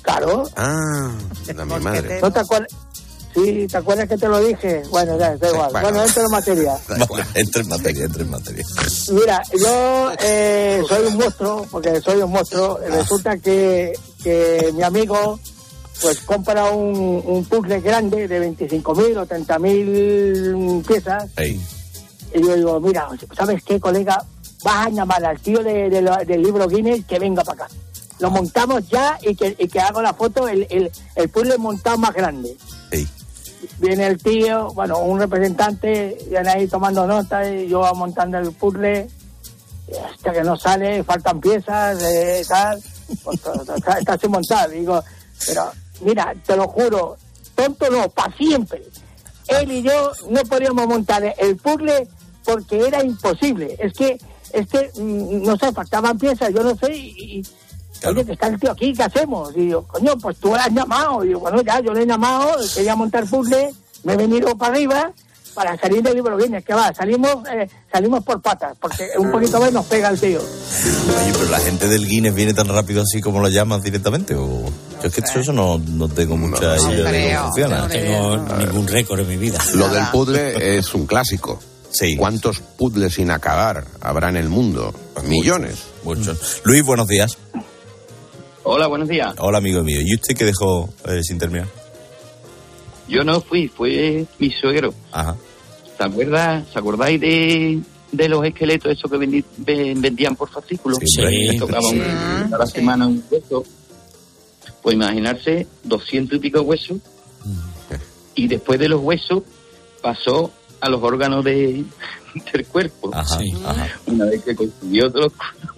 Claro. Ah, a mi madre. ¿No te acuerdas? Sí, ¿te acuerdas que te lo dije? Bueno, ya, da igual. Bueno, entra en materia. Entra en materia. Mira, yo soy un monstruo, porque soy un monstruo. Resulta que mi amigo pues compra un puzzle grande de 25.000 o 30.000 piezas. Hey. Y yo digo, mira, ¿sabes qué, colega? Vas a llamar al tío del libro Guinness que venga para acá. Lo montamos ya y que hago la foto, el puzzle montado más grande. Hey. Viene el tío, bueno, un representante, viene ahí tomando nota y yo montando el puzzle, hasta que no sale, faltan piezas, tal, pues, está sin montar. Digo, pero mira, te lo juro, tonto no, para siempre. Él y yo no podíamos montar el puzzle porque era imposible. Es que no sé, faltaban piezas, yo no sé, y claro. Oye, que está el tío aquí, ¿qué hacemos? Y yo, coño, pues tú le has llamado. Y yo, bueno, ya, yo le he llamado, quería montar puzzle, me he venido para arriba para salir del libro Guinness. ¿Qué va? Salimos por patas, porque un poquito más nos pega el tío. Oye, pero la gente del Guinness viene tan rápido así como lo llamas directamente, ¿o? Yo es que eso no tengo mucha idea de cómo funciona. No tengo ningún récord en mi vida. Lo del puzzle es un clásico. Sí. ¿Cuántos puzzles sin acabar habrá en el mundo? Millones. Muchos. Luis, buenos días. Hola, buenos días. Hola, amigo mío. ¿Y usted qué dejó sin terminar? Yo no fue mi suegro. Ajá. ¿Se acordáis de los esqueletos esos que vendían por fascículos? Sí. Tocaban cada semana un hueso. Pues imaginarse 200 y pico huesos. Y después de los huesos pasó a los órganos del cuerpo. Ajá, ajá. Una vez que consiguió todos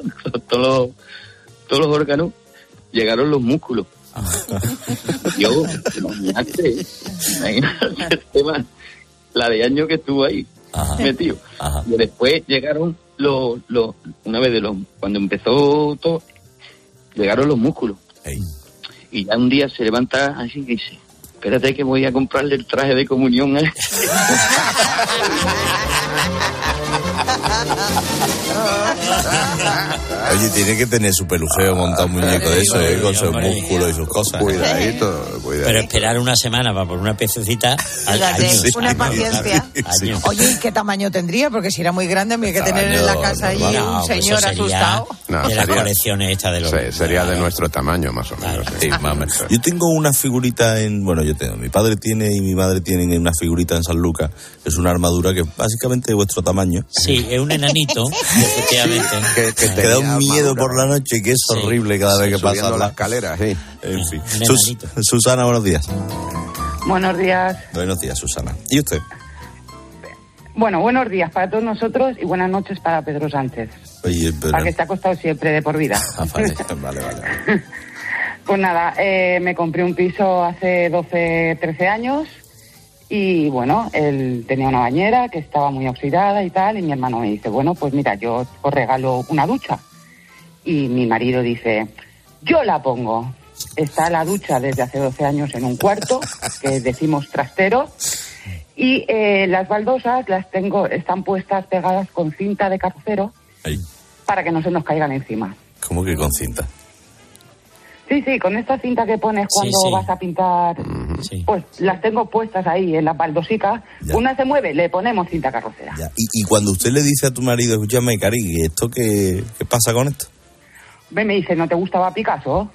los órganos, llegaron los músculos. Yo, imagínate el tema, la de años que estuvo ahí, metido. Ajá. Y después llegaron una vez cuando empezó todo, llegaron los músculos. Hey. Y ya un día se levanta así y dice, espérate que voy a comprarle el traje de comunión. Oye, tiene que tener su peluseo montado un muñeco de eso, con sus músculos y sus cosas. Cuidadito. Pero esperar una semana para por una piececita. Una paciencia. Sí. Oye, ¿y qué tamaño tendría? Porque si era muy grande, me hay que tener en la casa allí un señor asustado. De las colecciones estas de los... Sería de nuestro tamaño, más o menos. Sí, más o menos. Yo tengo una figurita mi padre tiene y mi madre tienen una figurita en San Lucas, que es una armadura que básicamente de vuestro tamaño. Sí, es un enanito, efectivamente. Que da un miedo por la noche, que es horrible cada vez que pasa la escalera, sí. En fin. Susana, buenos días. Buenos días. Buenos días, Susana. ¿Y usted? Bueno, buenos días para todos nosotros y buenas noches para Pedro Sánchez. Oye, para que esté acostado siempre de por vida. Vale. Pues nada, me compré un piso hace 12, 13 años y bueno, él tenía una bañera que estaba muy oxidada y tal, y mi hermano me dice, bueno, pues mira, yo os regalo una ducha. Y mi marido dice, yo la pongo. Está la ducha desde hace 12 años en un cuarto, que decimos trastero, y las baldosas están puestas pegadas con cinta de carrocero. Ay. Para que no se nos caigan encima. ¿Cómo que con cinta? Sí, con esta cinta que pones cuando vas a pintar, pues las tengo puestas ahí en las baldosicas. Ya. Una se mueve, le ponemos cinta carrocera. Ya. Y cuando usted le dice a tu marido, escúchame, cari, ¿esto qué pasa con esto? Me dice, ¿no te gustaba Picasso?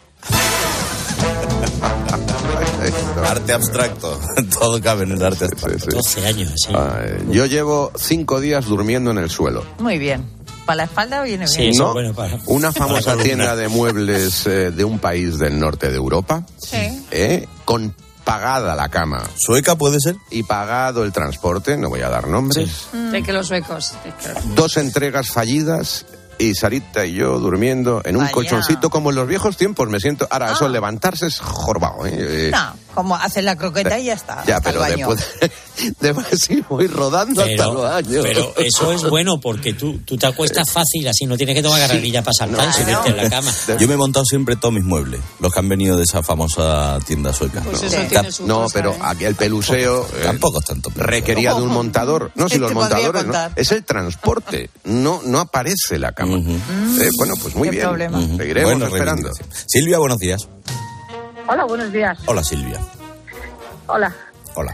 Arte abstracto. Todo cabe en el arte abstracto. 12 años, sí. Yo llevo 5 días durmiendo en el suelo. Muy bien. ¿Para la espalda viene bien? Sí, no, bueno, una famosa tienda de muebles de un país del norte de Europa, con pagada la cama. ¿Sueca puede ser? Y pagado el transporte, no voy a dar nombres. Sí. De que los suecos. 2 entregas fallidas y Sarita y yo durmiendo en un colchoncito como en los viejos tiempos. Me siento... Ahora, eso levantarse es jorobado. No, como hacer la croqueta y ya está. Ya, pero después sí voy rodando hasta los años. Pero eso es bueno porque tú te acuestas fácil, así no tienes que tomar carrerilla para saltar y subirte en la cama. Yo me he montado siempre todos mis muebles, los que han venido de esa famosa tienda sueca. Pues eso tiene su cosa, pero aquí el peluseo tampoco es tanto. Requería de un montador. No, si los montadores es el transporte, no aparece la cama. Bueno, pues muy bien. Seguiremos esperando. Silvia, buenos días. Hola, buenos días. Hola, Silvia. Hola. Hola.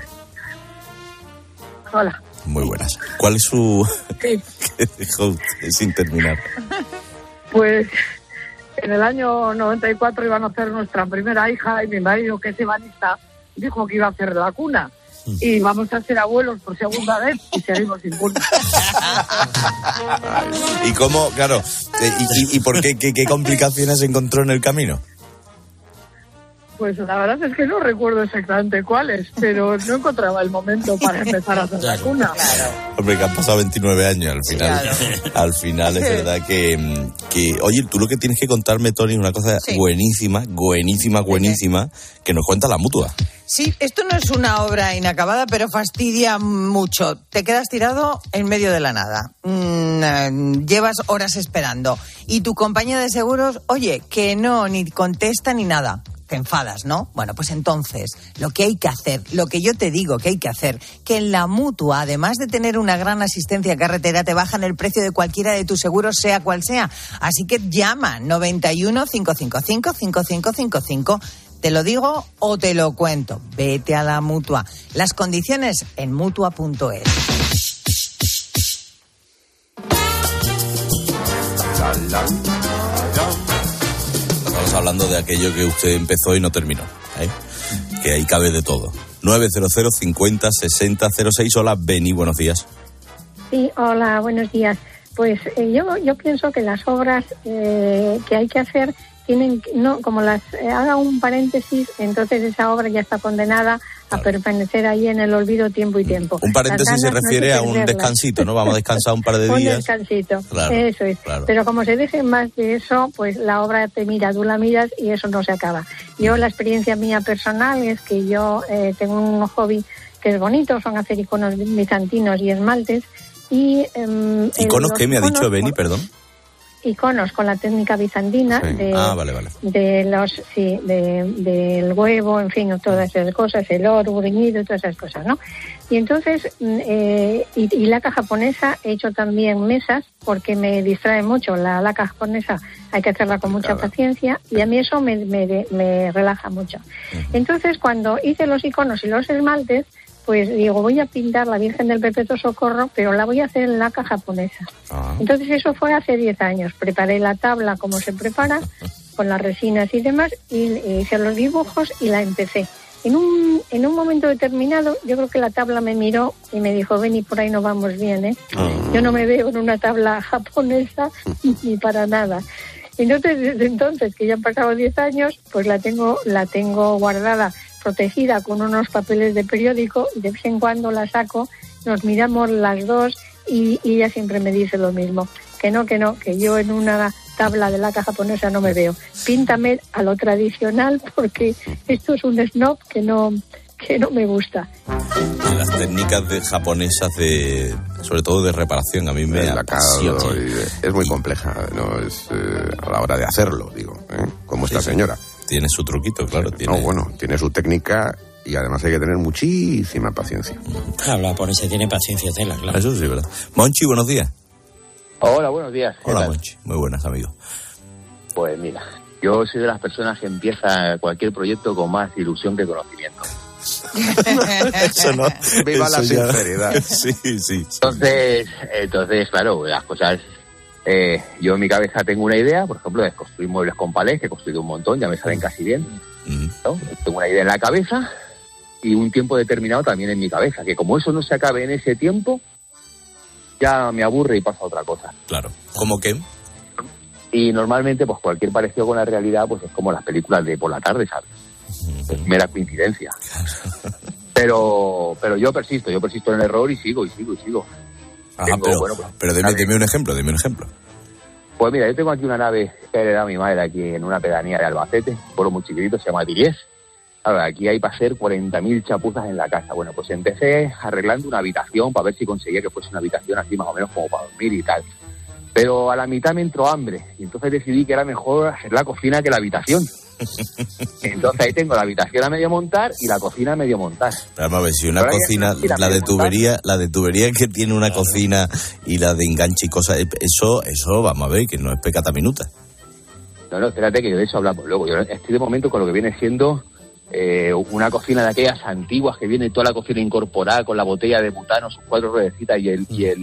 Hola. Muy buenas. ¿Cuál es su...? Sí. ¿Qué dejó usted sin terminar? Pues en el año 94 iban a hacer nuestra primera hija y mi marido, que es ebanista, dijo que iba a hacer la cuna. Y vamos a ser abuelos por segunda vez y seguimos sin cuna. ¿Y cómo, claro, y por qué complicaciones encontró en el camino? Pues la verdad es que no recuerdo exactamente cuáles, pero no encontraba el momento para empezar a hacer la cuna. Hombre, que han pasado 29 años al final. Claro. Al final es verdad que... Oye, tú lo que tienes que contarme, Tony, una cosa buenísima, que nos cuenta la Mutua. Sí, esto no es una obra inacabada, pero fastidia mucho. Te quedas tirado en medio de la nada. Llevas horas esperando. Y tu compañía de seguros, oye, que no, ni contesta ni nada. Te enfadas, ¿no? Bueno, pues entonces, lo que hay que hacer, lo que yo te digo que hay que hacer, que en la Mutua, además de tener una gran asistencia carretera, te bajan el precio de cualquiera de tus seguros, sea cual sea. Así que llama 91 555 5555. ¿Te lo digo o te lo cuento? Vete a la Mutua. Las condiciones en Mutua.es. Estamos hablando de aquello que usted empezó y no terminó, ¿eh? Que ahí cabe de todo. 900 50 60 06. Hola, Beni, buenos días. Sí, hola, buenos días. Pues yo pienso que las obras que hay que hacer tienen, no, como las haga un paréntesis, entonces esa obra ya está condenada a permanecer ahí en el olvido tiempo y tiempo. Un paréntesis se refiere a un descansito, ¿no? Vamos a descansar un par de días. Un descansito, claro, eso es. Claro. Pero como se deje más de eso, pues la obra te mira, tú la miras y eso no se acaba. Yo, la experiencia mía personal es que yo tengo un hobby que es bonito, son hacer iconos bizantinos y esmaltes. Y, ¿iconos qué me ha dicho Beni, perdón? Iconos con la técnica bizantina vale. De los del huevo, en fin, todas esas cosas, el oro, bruñido, todas esas cosas, ¿no? Y entonces y laca japonesa he hecho también mesas porque me distrae mucho. La laca japonesa hay que hacerla con mucha paciencia y a mí eso me relaja mucho. Entonces, cuando hice los iconos y los esmaltes, pues digo, voy a pintar la Virgen del Perpetuo Socorro, pero la voy a hacer en laca japonesa. Entonces eso fue hace 10 años. Preparé la tabla como se prepara, con las resinas y demás, y hice los dibujos y la empecé. En un momento determinado, yo creo que la tabla me miró y me dijo, ven, y por ahí no vamos bien, ¿eh? Yo no me veo en una tabla japonesa ni para nada. Entonces, desde entonces, que ya han pasado 10 años, pues la tengo guardada, protegida con unos papeles de periódico, y de vez en cuando la saco, nos miramos las dos y ella siempre me dice lo mismo, que yo en una tabla de laca japonesa no me veo. Píntame a lo tradicional porque esto es un snob que no me gusta. Las técnicas japonesas sobre todo de reparación, a mí me apasiona. Es muy compleja, no es a la hora de hacerlo, digo, como esta señora. Tiene su truquito, claro. Tiene su técnica y además hay que tener muchísima paciencia. La japonesa tiene paciencia, tela, claro. Eso sí, ¿verdad? Monchi, buenos días. Hola, buenos días. Hola, Monchi. Muy buenas, amigo. Pues mira, yo soy de las personas que empieza cualquier proyecto con más ilusión que conocimiento. Eso no. Viva la sinceridad. Sí. Entonces, claro, las cosas... yo en mi cabeza tengo una idea, por ejemplo, de construir muebles con palés, que he construido un montón, ya me salen casi bien, ¿no? Tengo una idea en la cabeza y un tiempo determinado también en mi cabeza, que como eso no se acabe en ese tiempo, ya me aburre y pasa otra cosa. Claro. ¿Cómo qué? Y normalmente, pues cualquier parecido con la realidad, pues es como las películas de por la tarde, ¿sabes? Es mera coincidencia. Pero yo persisto en el error y sigo. Pero dime un ejemplo. Pues mira, yo tengo aquí una nave que heredado mi madre aquí en una pedanía de Albacete, un pueblo muy chiquitito, se llama Tiriés. Ahora, aquí hay para hacer 40.000 chapuzas en la casa. Bueno, pues empecé arreglando una habitación para ver si conseguía que fuese una habitación así más o menos como para dormir y tal. Pero a la mitad me entró hambre y entonces decidí que era mejor hacer la cocina que la habitación. Entonces ahí tengo la habitación a medio montar y la cocina a medio montar. Vamos a ver, si una cocina, la de tubería que tiene una cocina y la de enganche y cosas, eso vamos a ver, que no es pecata minuta. No, espérate que de eso hablamos luego. Yo estoy de momento con lo que viene siendo una cocina de aquellas antiguas que viene toda la cocina incorporada con la botella de butano, sus 4 ruedecitas y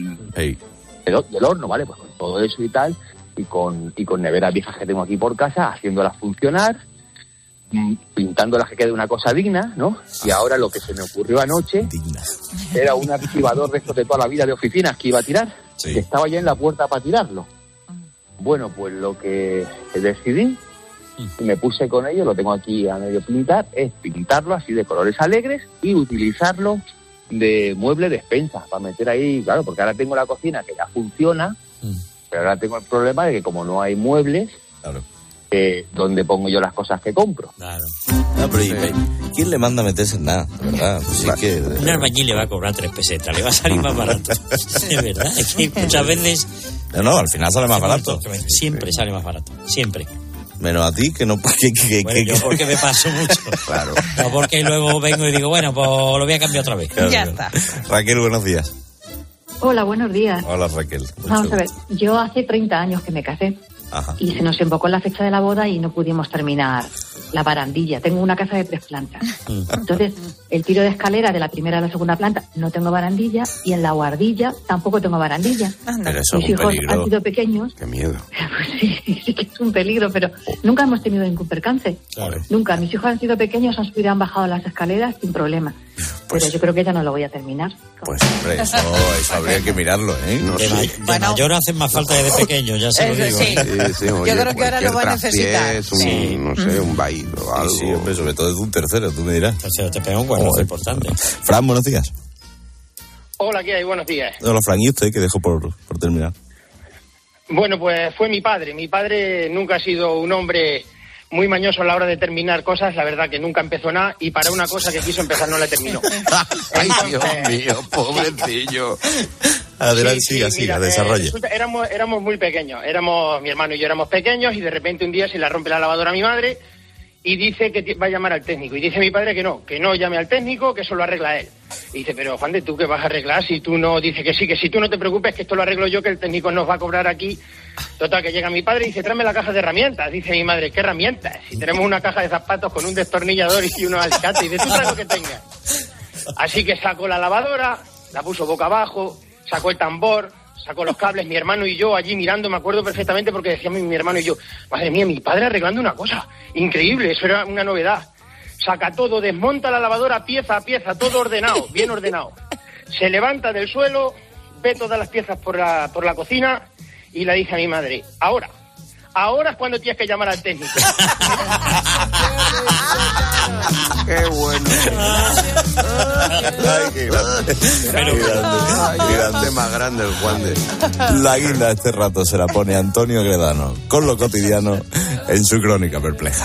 el horno, ¿vale? Pues con todo eso y tal, y con neveras viejas que tengo aquí por casa, haciéndolas funcionar, pintándolas que quede una cosa digna, ¿no? Y ahora lo que se me ocurrió anoche era un archivador de estos de toda la vida de oficinas que iba a tirar, que estaba ya en la puerta para tirarlo. Bueno, pues lo que decidí, y me puse con ello, lo tengo aquí a medio pintar, es pintarlo así de colores alegres y utilizarlo de mueble despensa, para meter ahí, claro, porque ahora tengo la cocina que ya funciona, pero ahora tengo el problema de que como no hay muebles, ¿dónde pongo yo las cosas que compro? Claro. No, pero ¿quién le manda a meterse en nada? De verdad. Pues sí que, un albañil le va a cobrar 3 pesetas, le va a salir más barato. De verdad, es que muchas veces... No, al final sale más barato. Siempre sale más barato, siempre. Menos a ti, que no... Yo porque me paso mucho. Claro. No porque luego vengo y digo, bueno, pues lo voy a cambiar otra vez. Claro, ya está. Raquel, buenos días. Hola, buenos días. Hola, Raquel. Vamos a ver, yo hace 30 años que me casé. Ajá. Y se nos embocó la fecha de la boda y no pudimos terminar la barandilla. Tengo una casa de 3 plantas. Entonces, el tiro de escalera de la primera a la segunda planta no tengo barandilla y en la guardilla tampoco tengo barandilla. Pero eso mis es un hijos peligro. Han sido pequeños. Qué miedo. Pues sí que es un peligro, pero nunca hemos tenido ningún percance. Claro. Nunca. Mis hijos han sido pequeños, han subido y han bajado las escaleras sin problema. Pero yo creo que ya no lo voy a terminar. Pues hombre, eso habría que mirarlo, ¿eh? No sé. De mayor hacen más falta que de pequeño, ya se lo digo. Sí. Oye, yo creo que ahora lo va a necesitar. No sé, un vaído o algo. Sí, hombre, sobre todo es un tercero, tú me dirás. Tercero te pega un cuerno, es importante. Fran, buenos días. Hola, ¿qué hay? Buenos días. Hola, Fran, ¿y usted qué dejó por terminar? Bueno, pues fue mi padre. Mi padre nunca ha sido un hombre muy mañoso a la hora de terminar cosas. La verdad que nunca empezó nada y para una cosa que quiso empezar no la terminó. Ay, Dios mío, pobrecillo. Adelante, siga, desarrolle. Éramos muy pequeños. Mi hermano y yo éramos pequeños y de repente un día se le rompe la lavadora a mi madre y dice que va a llamar al técnico. Y dice mi padre que no llame al técnico, que eso lo arregla él. Y dice, pero Juan de, ¿tú qué vas a arreglar? Si tú no, dice que sí, que si tú no te preocupes, que esto lo arreglo yo, que el técnico nos va a cobrar aquí. Total, que llega mi padre y dice, tráeme la caja de herramientas. Dice mi madre, ¿qué herramientas? Si tenemos una caja de zapatos con un destornillador y unos alicates. Y dice, tú traes lo que tengas. Así que sacó la lavadora, la puso boca abajo, sacó el tambor, sacó los cables, mi hermano y yo allí mirando, me acuerdo perfectamente porque decía mi hermano y yo, madre mía, mi padre arreglando una cosa increíble, eso era una novedad. Saca todo, desmonta la lavadora pieza a pieza, todo ordenado, bien ordenado. Se levanta del suelo, ve todas las piezas por la cocina y le dice a mi madre, ahora es cuando tienes que llamar al técnico. Qué bueno. Ay, qué grande. Qué grande, más grande el Juan de. La guinda este rato se la pone Antonio Gredano con lo cotidiano en su crónica perpleja.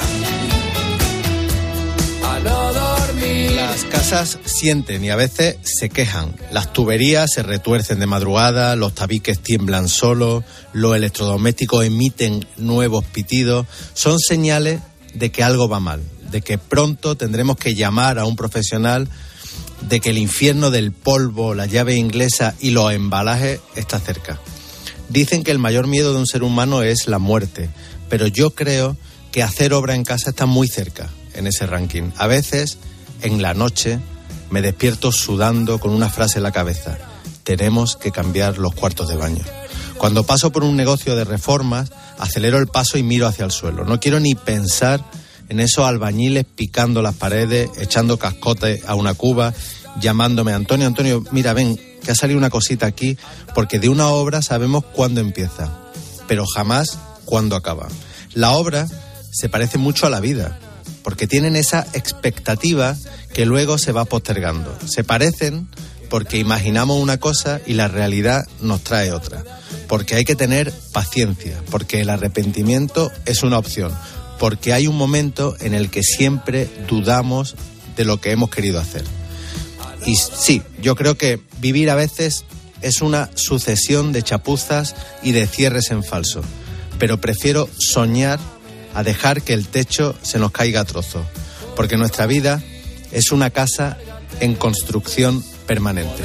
Las casas sienten y a veces se quejan. Las tuberías se retuercen de madrugada, los tabiques tiemblan solos, los electrodomésticos emiten nuevos pitidos. Son señales de que algo va mal, de que pronto tendremos que llamar a un profesional, de que el infierno del polvo, la llave inglesa y los embalajes está cerca. Dicen que el mayor miedo de un ser humano es la muerte, pero yo creo que hacer obra en casa está muy cerca en ese ranking. A veces, en la noche, me despierto sudando con una frase en la cabeza: tenemos que cambiar los cuartos de baño. Cuando paso por un negocio de reformas, acelero el paso y miro hacia el suelo. No quiero ni pensar en esos albañiles picando las paredes, echando cascotes a una cuba, llamándome, Antonio, mira, ven, que ha salido una cosita aquí, porque de una obra sabemos cuándo empieza, pero jamás cuándo acaba. La obra se parece mucho a la vida, porque tienen esa expectativa que luego se va postergando. Se parecen porque imaginamos una cosa y la realidad nos trae otra. Porque hay que tener paciencia, porque el arrepentimiento es una opción, porque hay un momento en el que siempre dudamos de lo que hemos querido hacer. Y sí, yo creo que vivir a veces es una sucesión de chapuzas y de cierres en falso, pero prefiero soñar a dejar que el techo se nos caiga a trozos, porque nuestra vida es una casa en construcción permanente.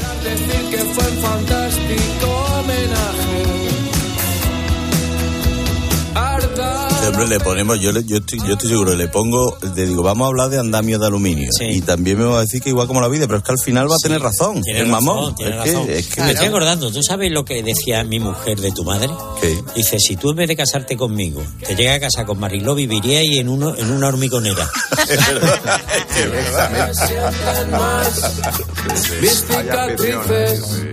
Hombre, le ponemos, yo estoy seguro, le pongo, le digo, vamos a hablar de andamio de aluminio. Sí. Y también me va a decir que igual como la vida, pero es que al final va a tener razón. Tiene mamón. Es que me estoy acordando, ¿tú sabes lo que decía mi mujer de tu madre? ¿Qué? Dice, si tú en vez de casarte conmigo, te llegas a casar con Mariló, viviríais en una hormigonera. Es verdad. Mis cicatrices.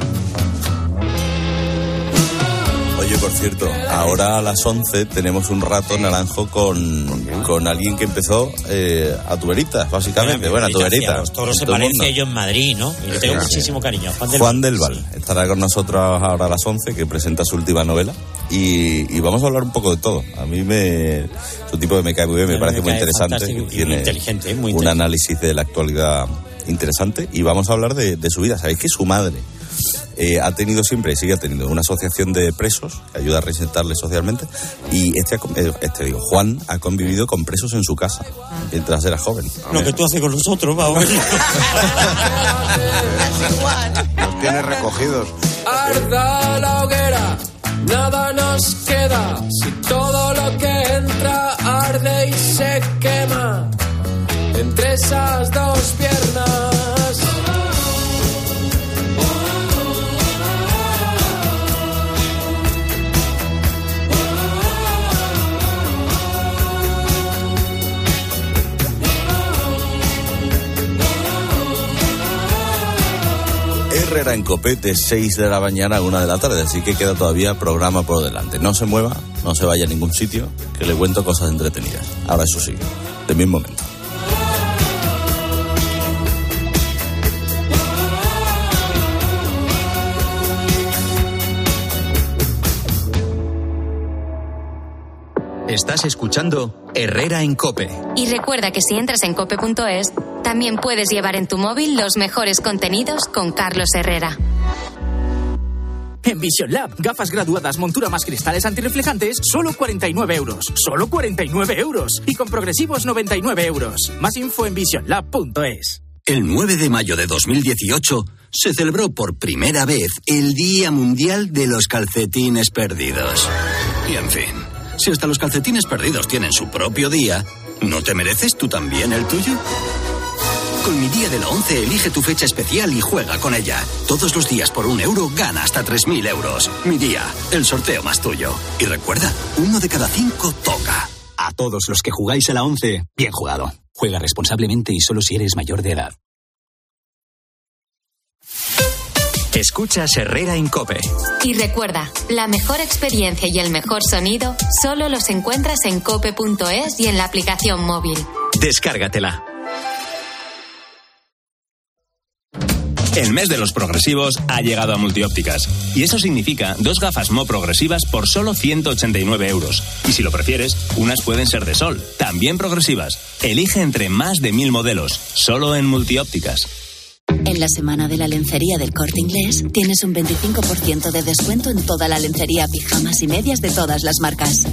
Oye, por cierto, ahora a las 11 tenemos un rato naranjo con alguien que empezó a tuberitas, básicamente. Bueno, a tuberitas. Los toros se parece a ellos en Madrid, ¿no? Y le tengo muchísimo cariño. Juan del Val estará con nosotros ahora a las 11, que presenta su última novela. Y vamos a hablar un poco de todo. A mí su tipo de me cae muy bien, me parece muy interesante. Tiene inteligente, muy un análisis de la actualidad interesante. Y vamos a hablar de su vida. ¿Sabéis que su madre ha tenido siempre y sigue teniendo una asociación de presos que ayuda a reinsertarles socialmente? Y Juan ha convivido con presos en su casa mientras era joven. Lo que tú haces con nosotros, vamos. Los tiene recogidos. Arda la hoguera, nada nos queda. Si todo lo que entra arde y se quema entre esas dos piernas. Herrera en Cope, de 6 de la mañana a 1 de la tarde, así que queda todavía programa por delante. No se mueva, no se vaya a ningún sitio, que le cuento cosas entretenidas. Ahora eso sí, de mi momento. Estás escuchando Herrera en Cope. Y recuerda que si entras en cope.es, también puedes llevar en tu móvil los mejores contenidos con Carlos Herrera. En Vision Lab, gafas graduadas, montura más cristales antirreflejantes, solo 49 euros. ¡Solo 49 euros! Y con progresivos 99 euros. Más info en visionlab.es. El 9 de mayo de 2018 se celebró por primera vez el Día Mundial de los Calcetines Perdidos. Y en fin, si hasta los calcetines perdidos tienen su propio día, ¿no te mereces tú también el tuyo? Con mi día de la 11 elige tu fecha especial y juega con ella. Todos los días por €1 gana hasta 3.000 euros. Mi día, el sorteo más tuyo. Y recuerda, 1 de cada 5 toca. A todos los que jugáis a la 11, bien jugado. Juega responsablemente y solo si eres mayor de edad. Escuchas Herrera en Cope. Y recuerda, la mejor experiencia y el mejor sonido solo los encuentras en cope.es y en la aplicación móvil. Descárgatela. El mes de los progresivos ha llegado a Multiópticas. Y eso significa 2 gafas Mo progresivas por solo 189 euros. Y si lo prefieres, unas pueden ser de sol, también progresivas. Elige entre más de 1000 modelos, solo en Multiópticas. En la semana de la lencería del Corte Inglés tienes un 25% de descuento en toda la lencería, pijamas y medias de todas las marcas.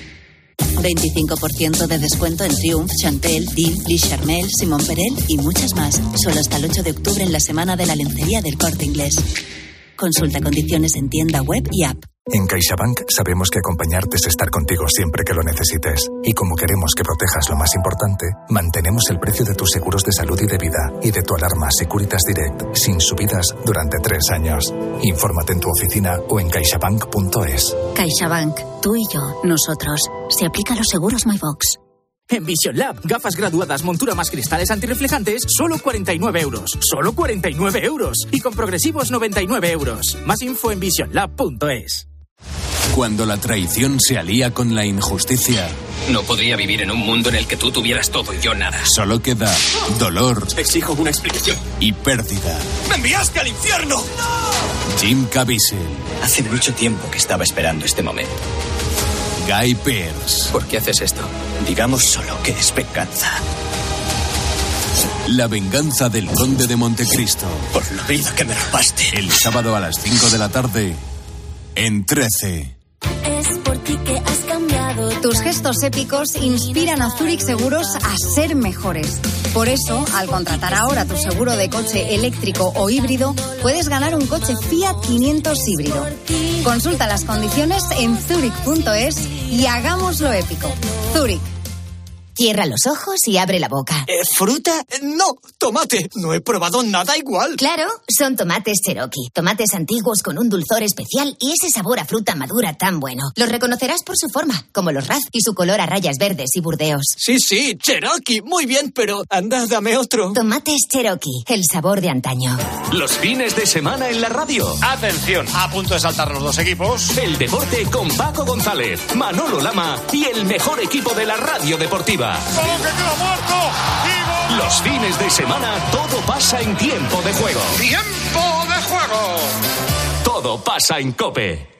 25% de descuento en Triumph, Chantel, Dill, Lee Charmel, Simon Perel y muchas más. Solo hasta el 8 de octubre en la semana de la lencería del Corte Inglés. Consulta condiciones en tienda web y app. En CaixaBank sabemos que acompañarte es estar contigo siempre que lo necesites. Y como queremos que protejas lo más importante, mantenemos el precio de tus seguros de salud y de vida y de tu alarma Securitas Direct sin subidas durante 3 años. Infórmate en tu oficina o en caixabank.es. CaixaBank, tú y yo, nosotros. Se aplica a los seguros MyBox. En Vision Lab, gafas graduadas, montura más cristales antirreflejantes, solo 49 euros. ¡Solo 49 euros! Y con progresivos 99 euros. Más info en visionlab.es. Cuando la traición se alía con la injusticia. No podría vivir en un mundo en el que tú tuvieras todo y yo nada. Solo queda dolor. Exijo una explicación. Y pérdida. ¡Me enviaste al infierno! ¡No! Jim Caviezel. Hace mucho tiempo que estaba esperando este momento. Guy Pearce. ¿Por qué haces esto? Digamos solo que es venganza. La venganza del Conde de Montecristo. Por la vida que me robaste. El sábado a las 5 de la tarde, en 13. Es por ti que has cambiado. Tus gestos épicos inspiran a Zurich Seguros a ser mejores. Por eso, al contratar ahora tu seguro de coche eléctrico o híbrido, puedes ganar un coche Fiat 500 híbrido. Consulta las condiciones en zurich.es y hagámoslo épico. Zurich. Cierra los ojos y abre la boca. ¿Fruta? No, tomate. No he probado nada igual. Claro, son tomates Cherokee. Tomates antiguos con un dulzor especial y ese sabor a fruta madura tan bueno. Los reconocerás por su forma, como los Raz y su color a rayas verdes y burdeos. Sí, Cherokee. Muy bien, pero anda, dame otro. Tomates Cherokee, el sabor de antaño. Los fines de semana en la radio. Atención, a punto de saltar los dos equipos. El deporte con Paco González, Manolo Lama y el mejor equipo de la radio deportiva. ¡Balón que queda muerto! ¡Y gol! Los fines de semana todo pasa en tiempo de juego. ¡Tiempo de juego! Todo pasa en COPE.